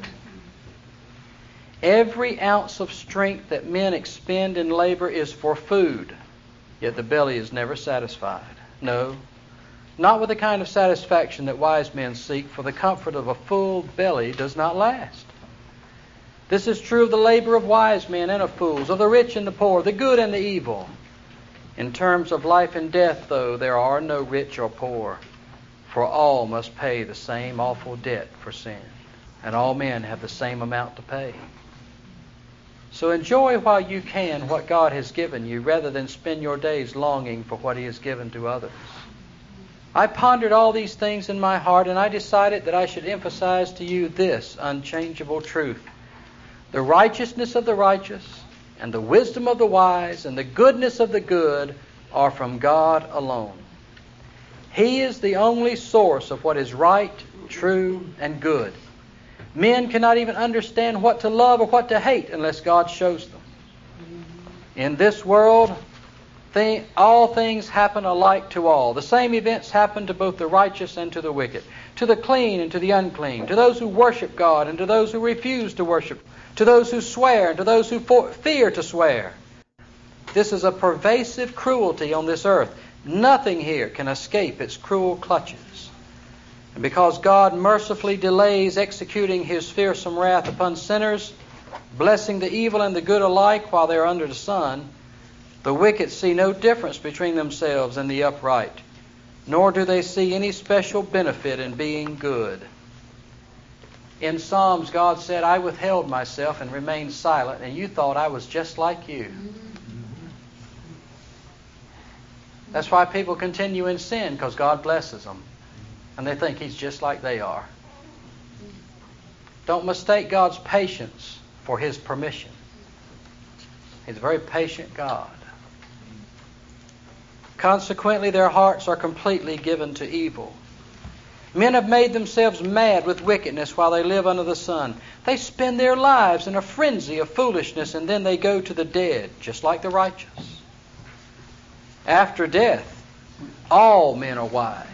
Every ounce of strength that men expend in labor is for food, yet the belly is never satisfied. No, not with the kind of satisfaction that wise men seek, for the comfort of a full belly does not last. This is true of the labor of wise men and of fools, of the rich and the poor, the good and the evil. In terms of life and death, though, there are no rich or poor, for all must pay the same awful debt for sin, and all men have the same amount to pay. So enjoy while you can what God has given you, rather than spend your days longing for what He has given to others. I pondered all these things in my heart, and I decided that I should emphasize to you this unchangeable truth. The righteousness of the righteous, and the wisdom of the wise, and the goodness of the good are from God alone. He is the only source of what is right, true, and good. Men cannot even understand what to love or what to hate unless God shows them. In this world, th- all things happen alike to all. The same events happen to both the righteous and to the wicked, to the clean and to the unclean, to those who worship God and to those who refuse to worship, to those who swear and to those who for- fear to swear. This is a pervasive cruelty on this earth. Nothing here can escape its cruel clutches. And because God mercifully delays executing His fearsome wrath upon sinners, blessing the evil and the good alike while they are under the sun, the wicked see no difference between themselves and the upright, nor do they see any special benefit in being good. In Psalms, God said, I withheld myself and remained silent, and you thought I was just like you. That's why people continue in sin, because God blesses them, and they think He's just like they are. Don't mistake God's patience for His permission. He's a very patient God. Consequently, their hearts are completely given to evil. Men have made themselves mad with wickedness while they live under the sun. They spend their lives in a frenzy of foolishness, and then they go to the dead, just like the righteous. After death, all men are wise.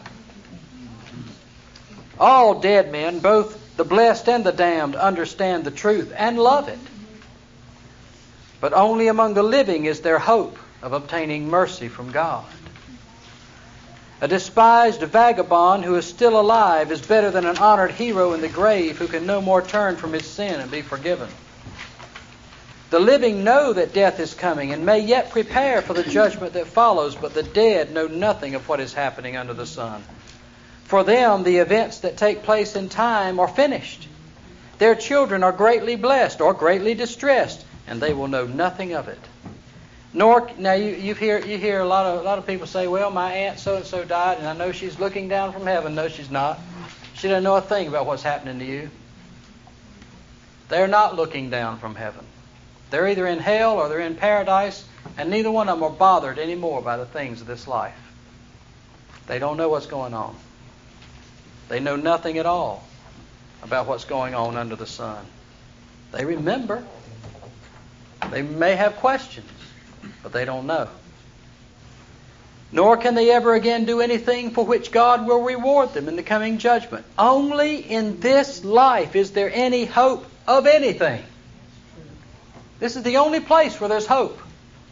All dead men, both the blessed and the damned, understand the truth and love it. But only among the living is there hope of obtaining mercy from God. A despised vagabond who is still alive is better than an honored hero in the grave who can no more turn from his sin and be forgiven. The living know that death is coming and may yet prepare for the judgment that follows, but the dead know nothing of what is happening under the sun. For them, the events that take place in time are finished. Their children are greatly blessed or greatly distressed, and they will know nothing of it. Nor now you, you hear you hear a lot of a lot of people say, well, my aunt so and so died, and I know she's looking down from heaven. No, she's not. She doesn't know a thing about what's happening to you. They're not looking down from heaven. They're either in hell or they're in paradise, and neither one of them are bothered anymore by the things of this life. They don't know what's going on. They know nothing at all about what's going on under the sun. They remember. They may have questions, but they don't know. Nor can they ever again do anything for which God will reward them in the coming judgment. Only in this life is there any hope of anything. This is the only place where there's hope.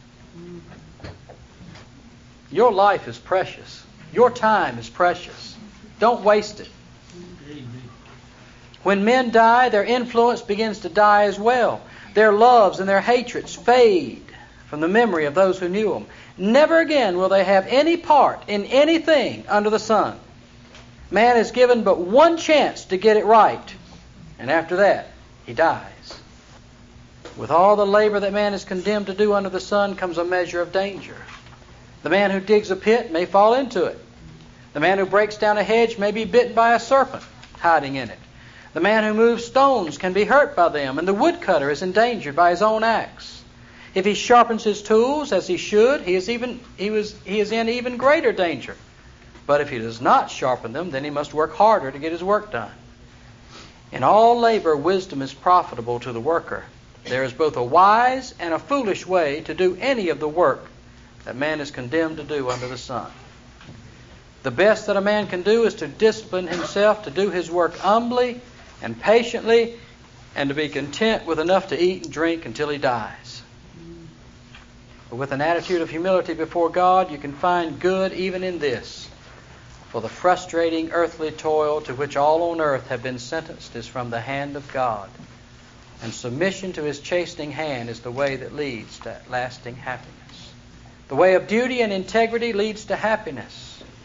Your life is precious. Your time is precious. Don't waste it. When men die, their influence begins to die as well. Their loves and their hatreds fade from the memory of those who knew them. Never again will they have any part in anything under the sun. Man is given but one chance to get it right, and after that, he dies. With all the labor that man is condemned to do under the sun comes a measure of danger. The man who digs a pit may fall into it. The man who breaks down a hedge may be bitten by a serpent hiding in it. The man who moves stones can be hurt by them, and the woodcutter is endangered by his own axe. If he sharpens his tools as he should, he is even he was he is in even greater danger. But if he does not sharpen them, then he must work harder to get his work done. In all labor, wisdom is profitable to the worker. There is both a wise and a foolish way to do any of the work that man is condemned to do under the sun. The best that a man can do is to discipline himself to do his work humbly and patiently, and to be content with enough to eat and drink until he dies. But with an attitude of humility before God, you can find good even in this. For the frustrating earthly toil to which all on earth have been sentenced is from the hand of God. And submission to His chastening hand is the way that leads to lasting happiness. The way of duty and integrity leads to happiness.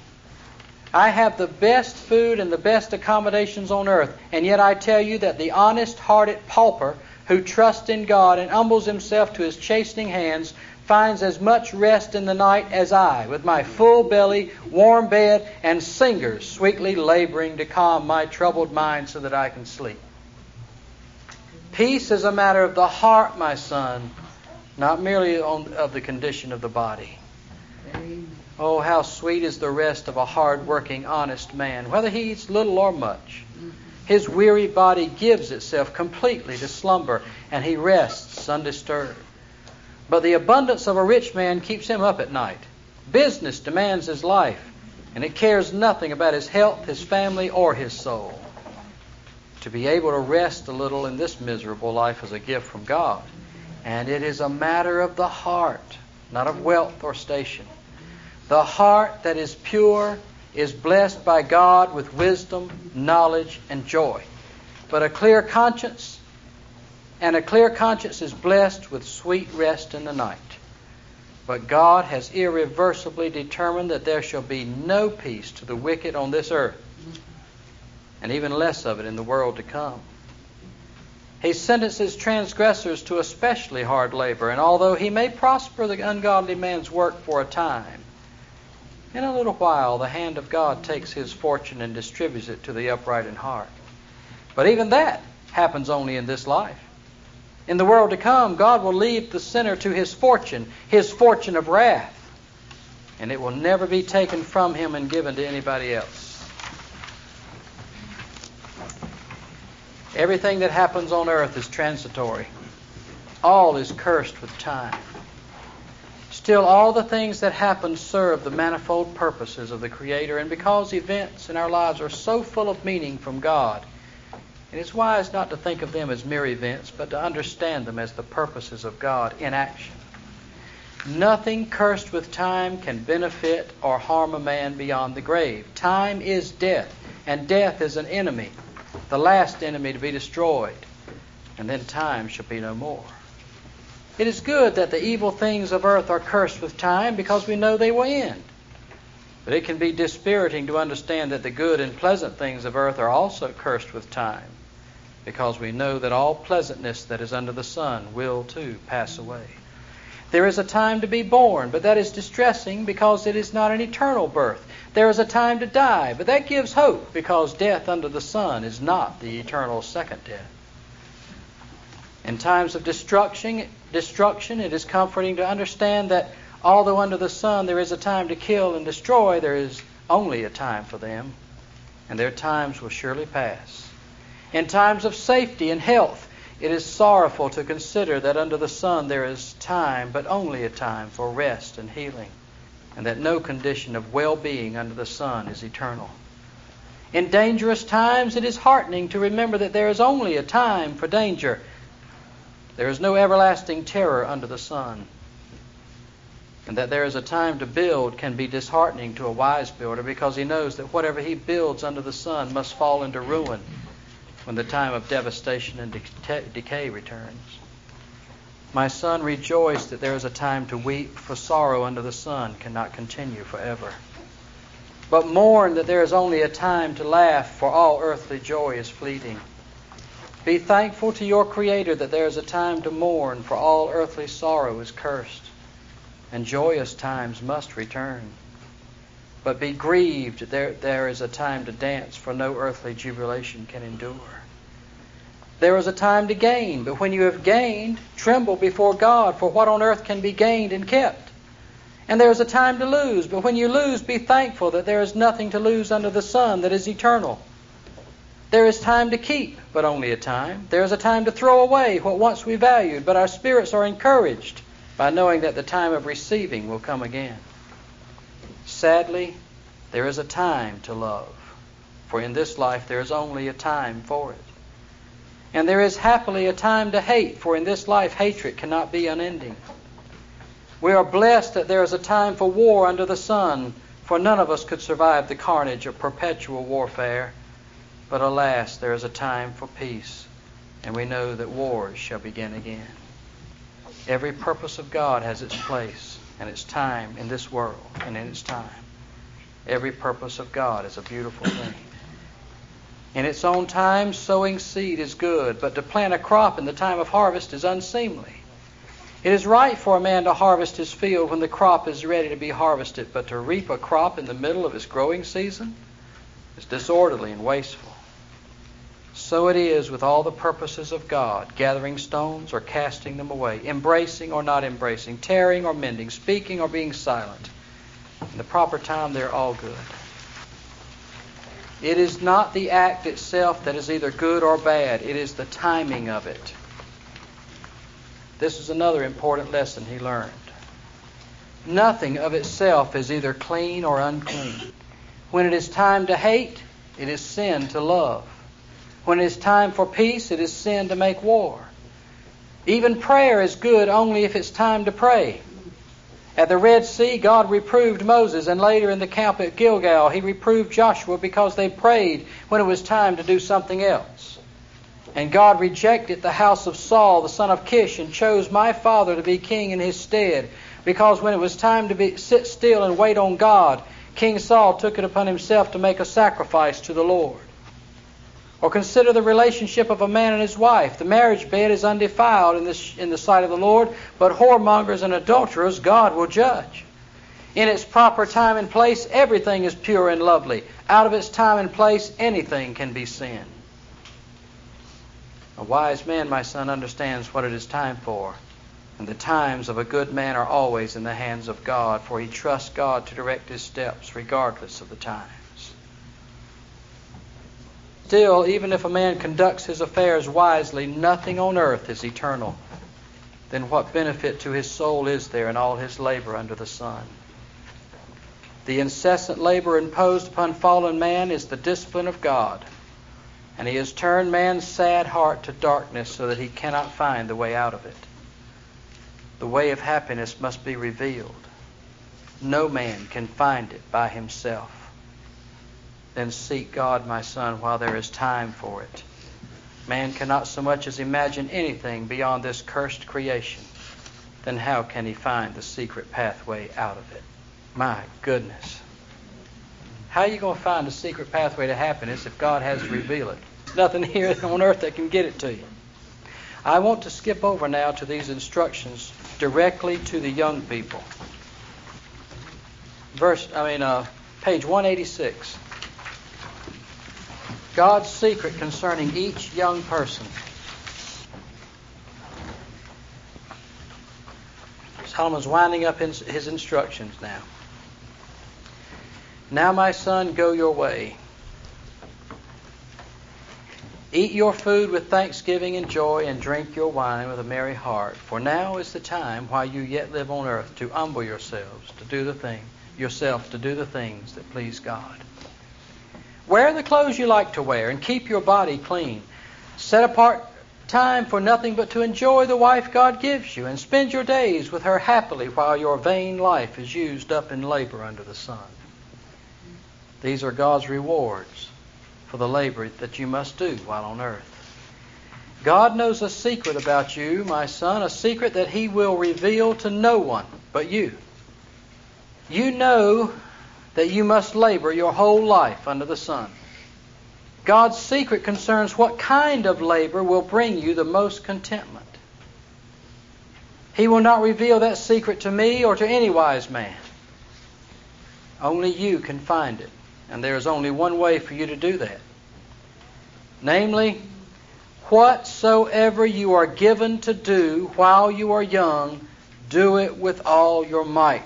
I have the best food and the best accommodations on earth, and yet I tell you that the honest-hearted pauper who trusts in God and humbles himself to His chastening hands finds as much rest in the night as I, with my full belly, warm bed, and singers sweetly laboring to calm my troubled mind so that I can sleep. Peace is a matter of the heart, my son, not merely on, of the condition of the body. Oh, how sweet is the rest of a hard-working, honest man, whether he eats little or much. His weary body gives itself completely to slumber, and he rests undisturbed. But the abundance of a rich man keeps him up at night. Business demands his life, and it cares nothing about his health, his family, or his soul. To be able to rest a little in this miserable life is a gift from God, and it is a matter of the heart, not of wealth or station. The heart that is pure is blessed by God with wisdom, knowledge, and joy. But a clear conscience, and a clear conscience is blessed with sweet rest in the night. But God has irreversibly determined that there shall be no peace to the wicked on this earth, and even less of it in the world to come. He sentences transgressors to especially hard labor, and although he may prosper the ungodly man's work for a time, in a little while the hand of God takes his fortune and distributes it to the upright in heart. But even that happens only in this life. In the world to come, God will leave the sinner to his fortune, his fortune of wrath, and it will never be taken from him and given to anybody else. Everything that happens on earth is transitory. All is cursed with time. Still, all the things that happen serve the manifold purposes of the Creator, and because events in our lives are so full of meaning from God, it is wise not to think of them as mere events, but to understand them as the purposes of God in action. Nothing cursed with time can benefit or harm a man beyond the grave. Time is death, and death is an enemy, the last enemy to be destroyed, and then time shall be no more. It is good that the evil things of earth are cursed with time, because we know they will end. But it can be dispiriting to understand that the good and pleasant things of earth are also cursed with time, because we know that all pleasantness that is under the sun will too pass away. There is a time to be born, but that is distressing because it is not an eternal birth. There is a time to die, but that gives hope because death under the sun is not the eternal second death. In times of destruction, destruction, it is comforting to understand that although under the sun there is a time to kill and destroy, there is only a time for them, and their times will surely pass. In times of safety and health, it is sorrowful to consider that under the sun there is time, but only a time for rest and healing, and that no condition of well-being under the sun is eternal. In dangerous times, it is heartening to remember that there is only a time for danger. There is no everlasting terror under the sun, and that there is a time to build can be disheartening to a wise builder, because he knows that whatever he builds under the sun must fall into ruin when the time of devastation and decay returns. My son, rejoice that there is a time to weep, for sorrow under the sun cannot continue forever. But mourn that there is only a time to laugh, for all earthly joy is fleeting. Be thankful to your Creator that there is a time to mourn, for all earthly sorrow is cursed, and joyous times must return. But be grieved that there, there is a time to dance, for no earthly jubilation can endure. There is a time to gain, but when you have gained, tremble before God, for what on earth can be gained and kept? And there is a time to lose, but when you lose, be thankful that there is nothing to lose under the sun that is eternal. There is time to keep, but only a time. There is a time to throw away what once we valued, but our spirits are encouraged by knowing that the time of receiving will come again. Sadly, there is a time to love, for in this life there is only a time for it. And there is happily a time to hate, for in this life hatred cannot be unending. We are blessed that there is a time for war under the sun, for none of us could survive the carnage of perpetual warfare. But alas, there is a time for peace, and we know that wars shall begin again. Every purpose of God has its place and its time in this world and in its time. Every purpose of God is a beautiful thing. In its own time, sowing seed is good, but to plant a crop in the time of harvest is unseemly. It is right for a man to harvest his field when the crop is ready to be harvested, but to reap a crop in the middle of its growing season is disorderly and wasteful. So it is with all the purposes of God, gathering stones or casting them away, embracing or not embracing, tearing or mending, speaking or being silent. In the proper time, they're all good. It is not the act itself that is either good or bad. It is the timing of it. This is another important lesson he learned. Nothing of itself is either clean or unclean. When it is time to hate, it is sin to love. When it is time for peace, it is sin to make war. Even prayer is good only if it's time to pray. At the Red Sea, God reproved Moses, and later in the camp at Gilgal, He reproved Joshua because they prayed when it was time to do something else. And God rejected the house of Saul, the son of Kish, and chose my father to be king in his stead, because when it was time to be, sit still and wait on God, King Saul took it upon himself to make a sacrifice to the Lord. Or consider the relationship of a man and his wife. The marriage bed is undefiled in, this, in the sight of the Lord, but whoremongers and adulterers God will judge. In its proper time and place, everything is pure and lovely. Out of its time and place, anything can be sin. A wise man, my son, understands what it is time for. And the times of a good man are always in the hands of God, for he trusts God to direct his steps regardless of the times. Still, even if a man conducts his affairs wisely, nothing on earth is eternal. Then what benefit to his soul is there in all his labor under the sun? The incessant labor imposed upon fallen man is the discipline of God, and He has turned man's sad heart to darkness so that he cannot find the way out of it. The way of happiness must be revealed. No man can find it by himself. Then seek God, my son, while there is time for it. Man cannot so much as imagine anything beyond this cursed creation. Then how can he find the secret pathway out of it? My goodness. How are you going to find the secret pathway to happiness if God has to reveal it? There's nothing here on earth that can get it to you. I want to skip over now to these instructions directly to the young people. Verse, I mean, uh, page one eighty-six. God's secret concerning each young person. Solomon's winding up his, his instructions now. Now, my son, go your way. Eat your food with thanksgiving and joy, and drink your wine with a merry heart. For now is the time, while you yet live on earth, to humble yourselves, to do the thing, yourself, to do the things that please God. Wear the clothes you like to wear, and keep your body clean. Set apart time for nothing but to enjoy the wife God gives you, and spend your days with her happily while your vain life is used up in labor under the sun. These are God's rewards for the labor that you must do while on earth. God knows a secret about you, my son, a secret that He will reveal to no one but you. You know that you must labor your whole life under the sun. God's secret concerns what kind of labor will bring you the most contentment. He will not reveal that secret to me or to any wise man. Only you can find it, and there is only one way for you to do that. Namely, whatsoever you are given to do while you are young, do it with all your might.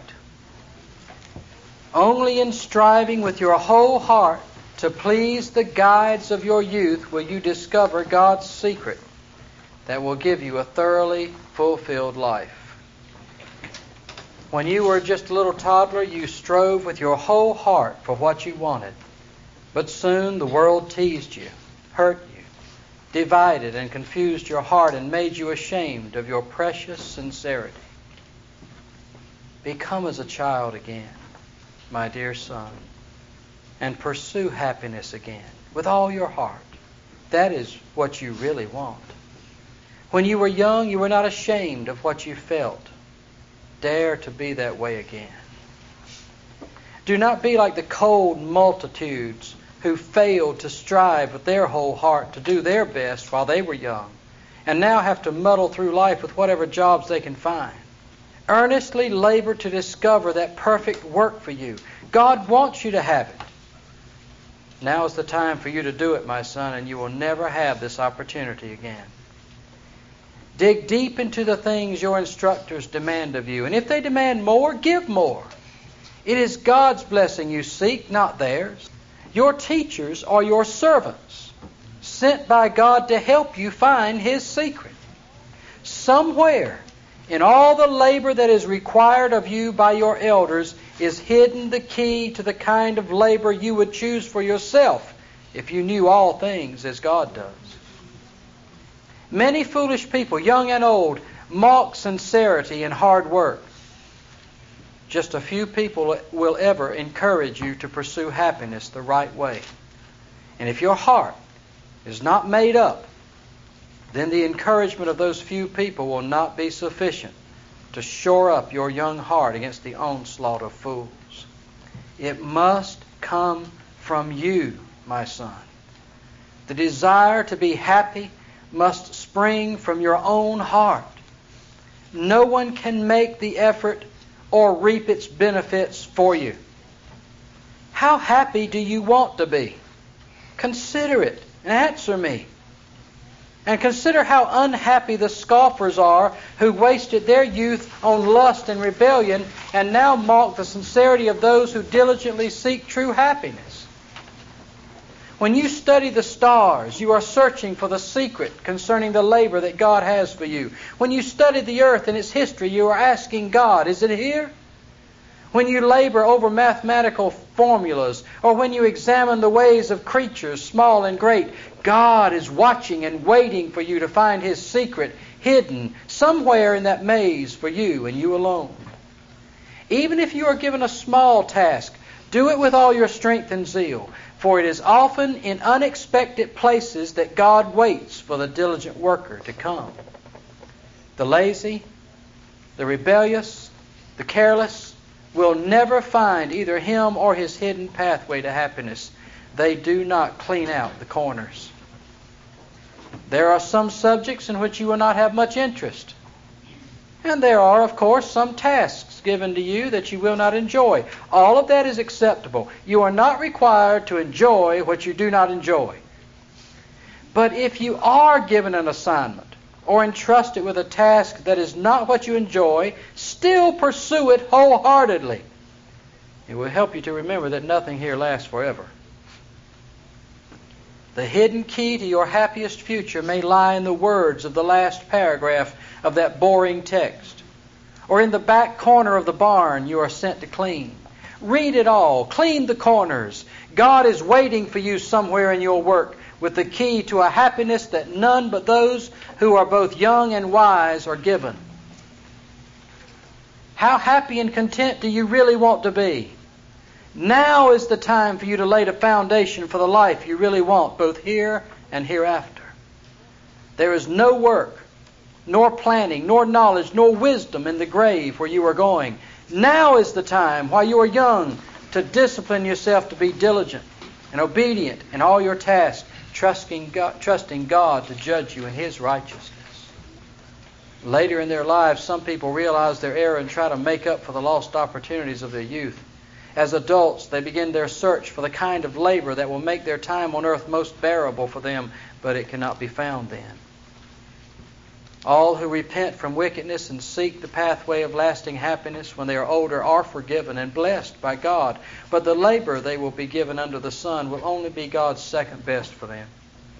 Only in striving with your whole heart to please the guides of your youth will you discover God's secret that will give you a thoroughly fulfilled life. When you were just a little toddler, you strove with your whole heart for what you wanted. But soon the world teased you, hurt you, divided and confused your heart, and made you ashamed of your precious sincerity. Become as a child again, my dear son, and pursue happiness again with all your heart. That is what you really want. When you were young, you were not ashamed of what you felt. Dare to be that way again. Do not be like the cold multitudes who failed to strive with their whole heart to do their best while they were young, and now have to muddle through life with whatever jobs they can find. Earnestly labor to discover that perfect work for you. God wants you to have it. Now is the time for you to do it, my son, and you will never have this opportunity again. Dig deep into the things your instructors demand of you, and if they demand more, give more. It is God's blessing you seek, not theirs. Your teachers are your servants, sent by God to help you find His secret. Somewhere in all the labor that is required of you by your elders is hidden the key to the kind of labor you would choose for yourself if you knew all things as God does. Many foolish people, young and old, mock sincerity and hard work. just a few people will ever encourage you to pursue happiness the right way. And if your heart is not made up, then the encouragement of those few people will not be sufficient to shore up your young heart against the onslaught of fools. It must come from you, my son. The desire to be happy must spring from your own heart. No one can make the effort or reap its benefits for you. How happy do you want to be? Consider it and answer me. And consider how unhappy the scoffers are who wasted their youth on lust and rebellion and now mock the sincerity of those who diligently seek true happiness. When you study the stars, you are searching for the secret concerning the labor that God has for you. When you study the earth and its history, you are asking God, is it here? When you labor over mathematical formulas, or when you examine the ways of creatures, small and great, God is watching and waiting for you to find His secret hidden somewhere in that maze for you and you alone. Even if you are given a small task, do it with all your strength and zeal, for it is often in unexpected places that God waits for the diligent worker to come. The lazy, the rebellious, the careless will never find either Him or His hidden pathway to happiness. They do not clean out the corners. There are some subjects in which you will not have much interest. And there are, of course, some tasks given to you that you will not enjoy. All of that is acceptable. You are not required to enjoy what you do not enjoy. But if you are given an assignment or entrusted with a task that is not what you enjoy, still pursue it wholeheartedly. It will help you to remember that nothing here lasts forever. The hidden key to your happiest future may lie in the words of the last paragraph of that boring text, or in the back corner of the barn you are sent to clean. Read it all. Clean the corners. God is waiting for you somewhere in your work with the key to a happiness that none but those who are both young and wise are given. How happy and content do you really want to be? Now is the time for you to lay the foundation for the life you really want, both here and hereafter. There is no work, nor planning, nor knowledge, nor wisdom in the grave where you are going. Now is the time, while you are young, to discipline yourself to be diligent and obedient in all your tasks, trusting God, trusting God to judge you in His righteousness. Later in their lives, some people realize their error and try to make up for the lost opportunities of their youth. As adults, they begin their search for the kind of labor that will make their time on earth most bearable for them, but it cannot be found then. All who repent from wickedness and seek the pathway of lasting happiness when they are older are forgiven and blessed by God, but the labor they will be given under the sun will only be God's second best for them.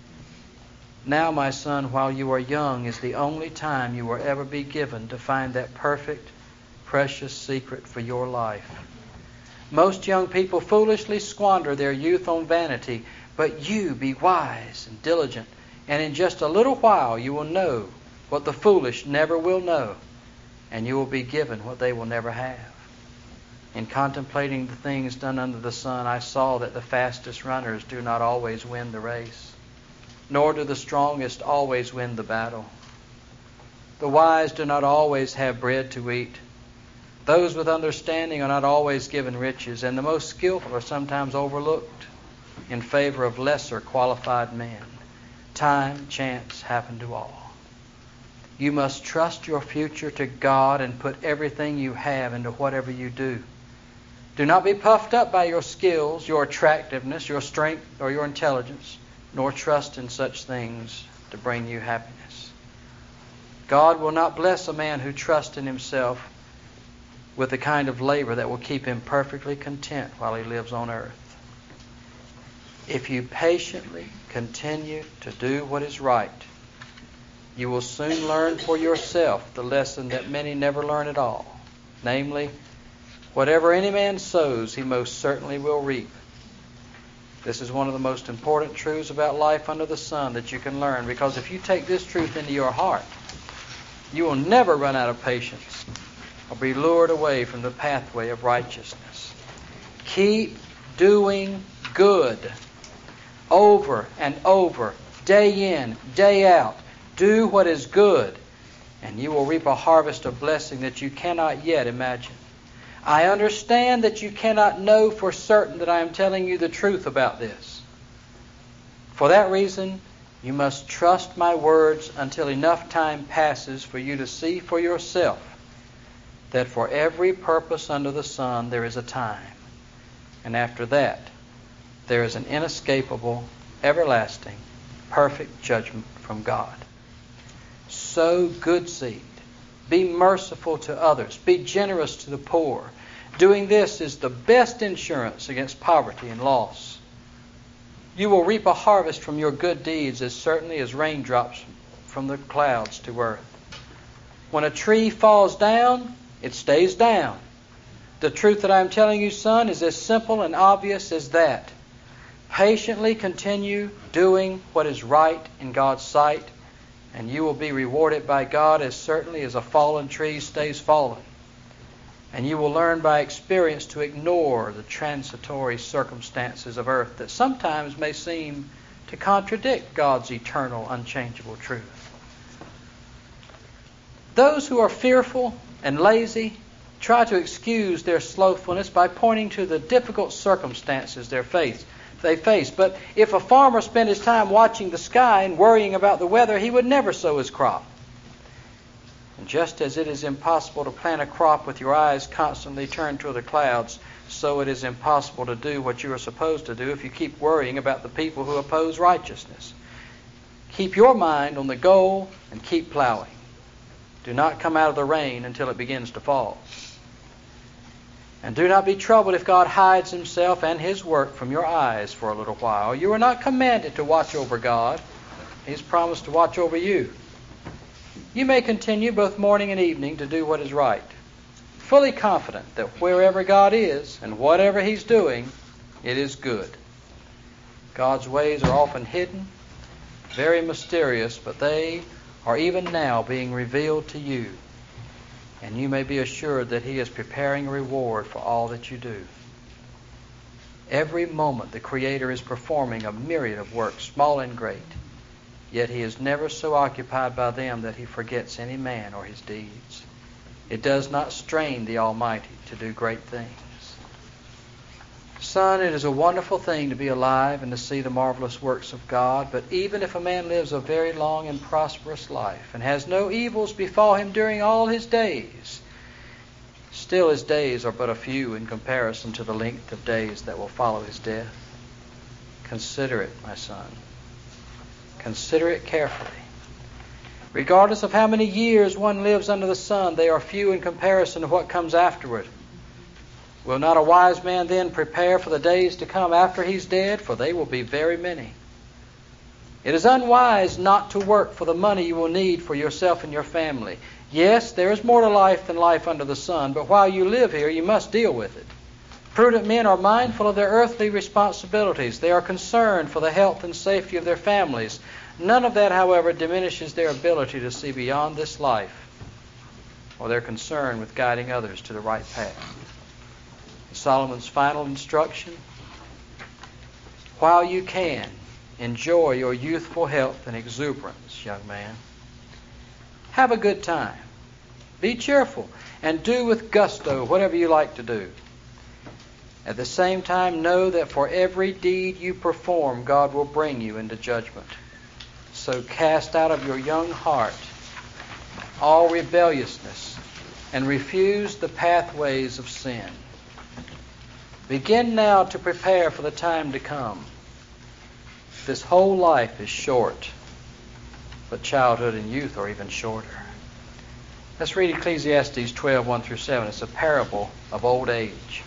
Now, my son, while you are young is the only time you will ever be given to find that perfect, precious secret for your life. Most young people foolishly squander their youth on vanity, but you be wise and diligent, and in just a little while you will know what the foolish never will know, and you will be given what they will never have. In contemplating the things done under the sun, I saw that the fastest runners do not always win the race, nor do the strongest always win the battle. The wise do not always have bread to eat. Those with understanding are not always given riches, and the most skillful are sometimes overlooked in favor of lesser qualified men. Time, chance happen to all. You must trust your future to God and put everything you have into whatever you do. Do not be puffed up by your skills, your attractiveness, your strength, or your intelligence, nor trust in such things to bring you happiness. God will not bless a man who trusts in himself with the kind of labor that will keep him perfectly content while he lives on earth. If you patiently continue to do what is right, you will soon learn for yourself the lesson that many never learn at all. Namely, whatever any man sows, he most certainly will reap. This is one of the most important truths about life under the sun that you can learn, because if you take this truth into your heart, you will never run out of patience or be lured away from the pathway of righteousness. Keep doing good over and over, day in, day out. Do what is good, and you will reap a harvest of blessing that you cannot yet imagine. I understand that you cannot know for certain that I am telling you the truth about this. For that reason, you must trust my words until enough time passes for you to see for yourself that for every purpose under the sun there is a time. And after that, there is an inescapable, everlasting, perfect judgment from God. Sow good seed. Be merciful to others. Be generous to the poor. Doing this is the best insurance against poverty and loss. You will reap a harvest from your good deeds as certainly as raindrops from the clouds to earth. When a tree falls down, it stays down. The truth that I'm telling you, son, is as simple and obvious as that. Patiently continue doing what is right in God's sight, and you will be rewarded by God as certainly as a fallen tree stays fallen. And you will learn by experience to ignore the transitory circumstances of earth that sometimes may seem to contradict God's eternal, unchangeable truth. Those who are fearful and lazy try to excuse their slothfulness by pointing to the difficult circumstances they face. They face. But if a farmer spent his time watching the sky and worrying about the weather, he would never sow his crop. And just as it is impossible to plant a crop with your eyes constantly turned toward the clouds, so it is impossible to do what you are supposed to do if you keep worrying about the people who oppose righteousness. Keep your mind on the goal and keep plowing. Do not come out of the rain until it begins to fall. And do not be troubled if God hides Himself and His work from your eyes for a little while. You are not commanded to watch over God. He has promised to watch over you. You may continue both morning and evening to do what is right, fully confident that wherever God is and whatever He's doing, it is good. God's ways are often hidden, very mysterious, but they are even now being revealed to you. And you may be assured that He is preparing a reward for all that you do. Every moment the Creator is performing a myriad of works, small and great. Yet He is never so occupied by them that He forgets any man or his deeds. It does not strain the Almighty to do great things. Son, it is a wonderful thing to be alive and to see the marvelous works of God, but even if a man lives a very long and prosperous life and has no evils befall him during all his days, still his days are but a few in comparison to the length of days that will follow his death. Consider it, my son. Consider it carefully. Regardless of how many years one lives under the sun, they are few in comparison to what comes afterward. Will not a wise man then prepare for the days to come after he's dead? For they will be very many. It is unwise not to work for the money you will need for yourself and your family. Yes, there is more to life than life under the sun, but while you live here, you must deal with it. Prudent men are mindful of their earthly responsibilities. They are concerned for the health and safety of their families. None of that, however, diminishes their ability to see beyond this life or their concern with guiding others to the right path. Solomon's final instruction: while you can, enjoy your youthful health and exuberance, young man. Have a good time. Be cheerful and do with gusto whatever you like to do. At the same time, know that for every deed you perform, God will bring you into judgment. So cast out of your young heart all rebelliousness and refuse the pathways of sin. Begin now to prepare for the time to come. This whole life is short, but childhood and youth are even shorter. Let's read Ecclesiastes twelve, one through seven. It's a parable of old age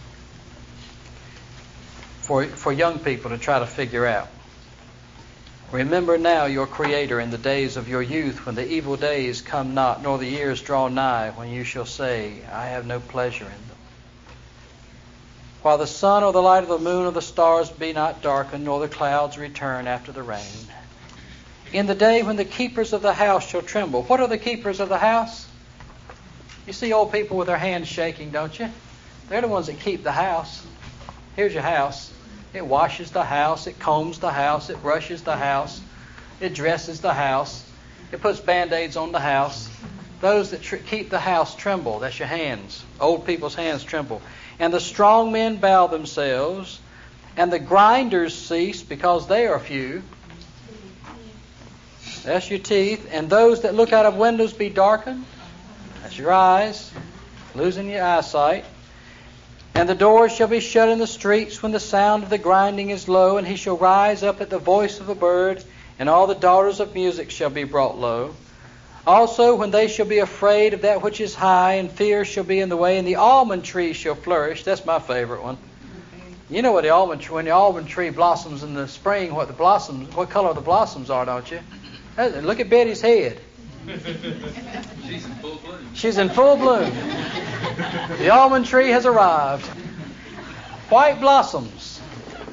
for, for young people to try to figure out. Remember now your Creator in the days of your youth, when the evil days come not, nor the years draw nigh, when you shall say, I have no pleasure in them. While the sun or the light of the moon or the stars be not darkened, nor the clouds return after the rain. In the day when the keepers of the house shall tremble. What are the keepers of the house? You see old people with their hands shaking, don't you? They're the ones that keep the house. Here's your house. It washes the house. It combs the house. It brushes the house. It dresses the house. It puts Band-Aids on the house. Those that tr- keep the house tremble. That's your hands. Old people's hands tremble. And the strong men bow themselves, and the grinders cease because they are few. That's your teeth. And those that look out of windows be darkened. That's your eyes, losing your eyesight. And the doors shall be shut in the streets when the sound of the grinding is low, and he shall rise up at the voice of a bird, and all the daughters of music shall be brought low. Also, when they shall be afraid of that which is high, and fear shall be in the way, and the almond tree shall flourish. That's my favorite one. You know what the almond tree, when the almond tree blossoms in the spring, what the blossoms, what color the blossoms are, don't you? Look at Betty's head. She's in full bloom. She's in full bloom. The almond tree has arrived. White blossoms.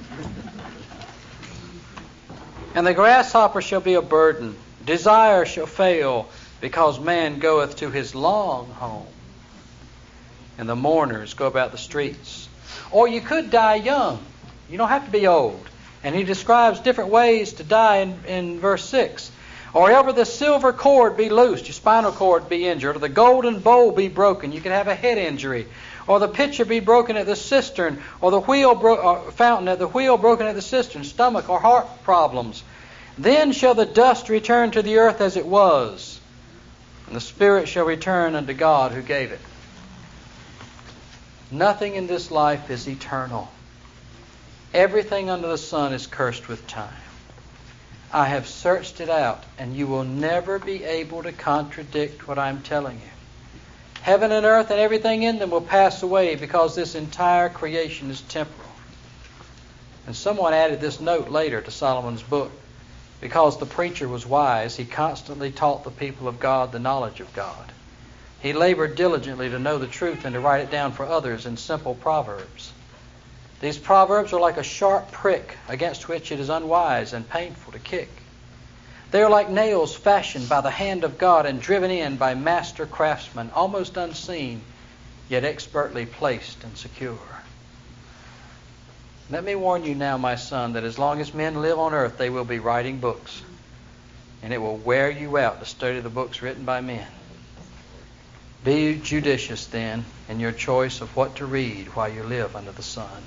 And the grasshopper shall be a burden. Desire shall fail, because man goeth to his long home. And the mourners go about the streets. Or you could die young. You don't have to be old. And he describes different ways to die in, in verse six. Or ever the silver cord be loosed, your spinal cord be injured, or the golden bowl be broken. You could have a head injury. Or the pitcher be broken at the cistern, or the wheel bro- or fountain at the wheel broken at the cistern, stomach or heart problems. Then shall the dust return to the earth as it was, and the spirit shall return unto God who gave it. Nothing in this life is eternal. Everything under the sun is cursed with time. I have searched it out, and you will never be able to contradict what I'm telling you. Heaven and earth and everything in them will pass away, because this entire creation is temporal. And someone added this note later to Solomon's book. Because the preacher was wise, he constantly taught the people of God the knowledge of God. He labored diligently to know the truth and to write it down for others in simple proverbs. These proverbs are like a sharp prick against which it is unwise and painful to kick. They are like nails fashioned by the hand of God and driven in by master craftsmen, almost unseen, yet expertly placed and secure. Let me warn you now, my son, that as long as men live on earth, they will be writing books. And it will wear you out to study the books written by men. Be judicious, then, in your choice of what to read while you live under the sun.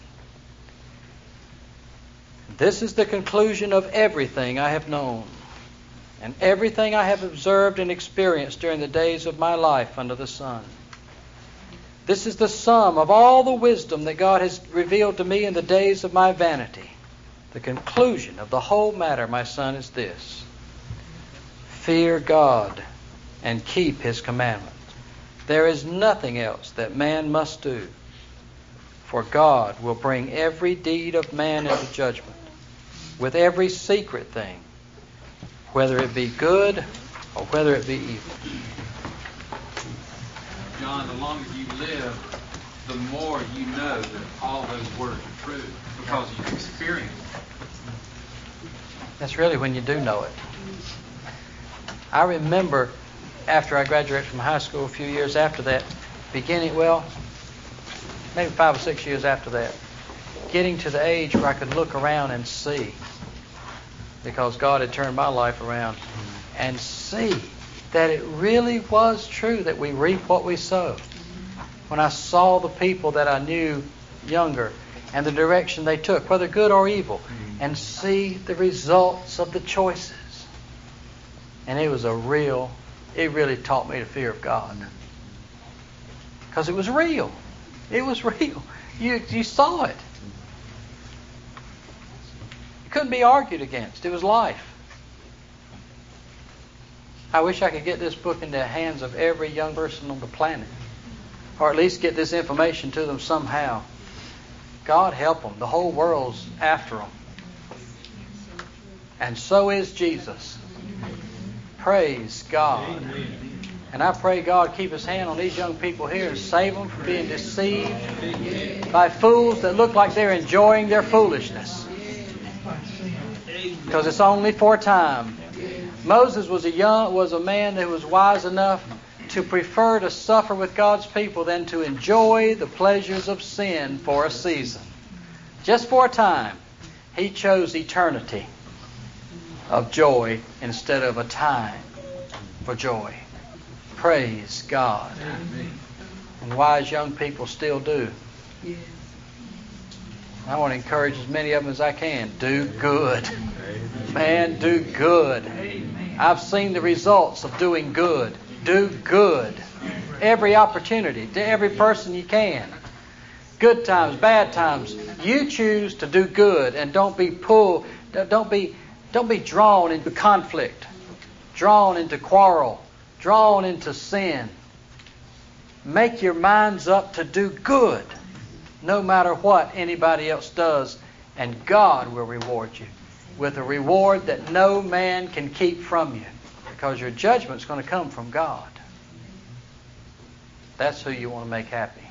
This is the conclusion of everything I have known, and everything I have observed and experienced during the days of my life under the sun. This is the sum of all the wisdom that God has revealed to me in the days of my vanity. The conclusion of the whole matter, my son, is this: fear God and keep His commandments. There is nothing else that man must do, for God will bring every deed of man into judgment, with every secret thing, whether it be good or whether it be evil. John, the longer you live, the more you know that all those words are true, because you've experienced it. That's really when you do know it. I remember after I graduated from high school, a few years after that, beginning, well, maybe five or six years after that, getting to the age where I could look around and see, because God had turned my life around, and see that it really was true that we reap what we sow. When I saw the people that I knew younger and the direction they took, whether good or evil, and see the results of the choices. And it was a real, it really taught me the fear of God. Because it was real. It was real. You, you saw it. It couldn't be argued against. It was life. I wish I could get this book into the hands of every young person on the planet, or at least get this information to them somehow. God help them. The whole world's after them. And so is Jesus. Praise God. And I pray God keep His hand on these young people here and save them from being deceived by fools that look like they're enjoying their foolishness. Because it's only for a time. Moses was a young, was a man that was wise enough to prefer to suffer with God's people than to enjoy the pleasures of sin for a season. Just for a time. He chose eternity of joy instead of a time for joy. Praise God. Amen. And wise young people still do. Yes. I want to encourage as many of them as I can. Do good. Man, do good. I've seen the results of doing good. Do good. Every opportunity, to every person you can. Good times, bad times. You choose to do good and don't be pulled, don't be, don't be drawn into conflict, drawn into quarrel, drawn into sin. Make your minds up to do good, no matter what anybody else does, and God will reward you with a reward that no man can keep from you, because your judgment's going to come from God. That's who you want to make happy.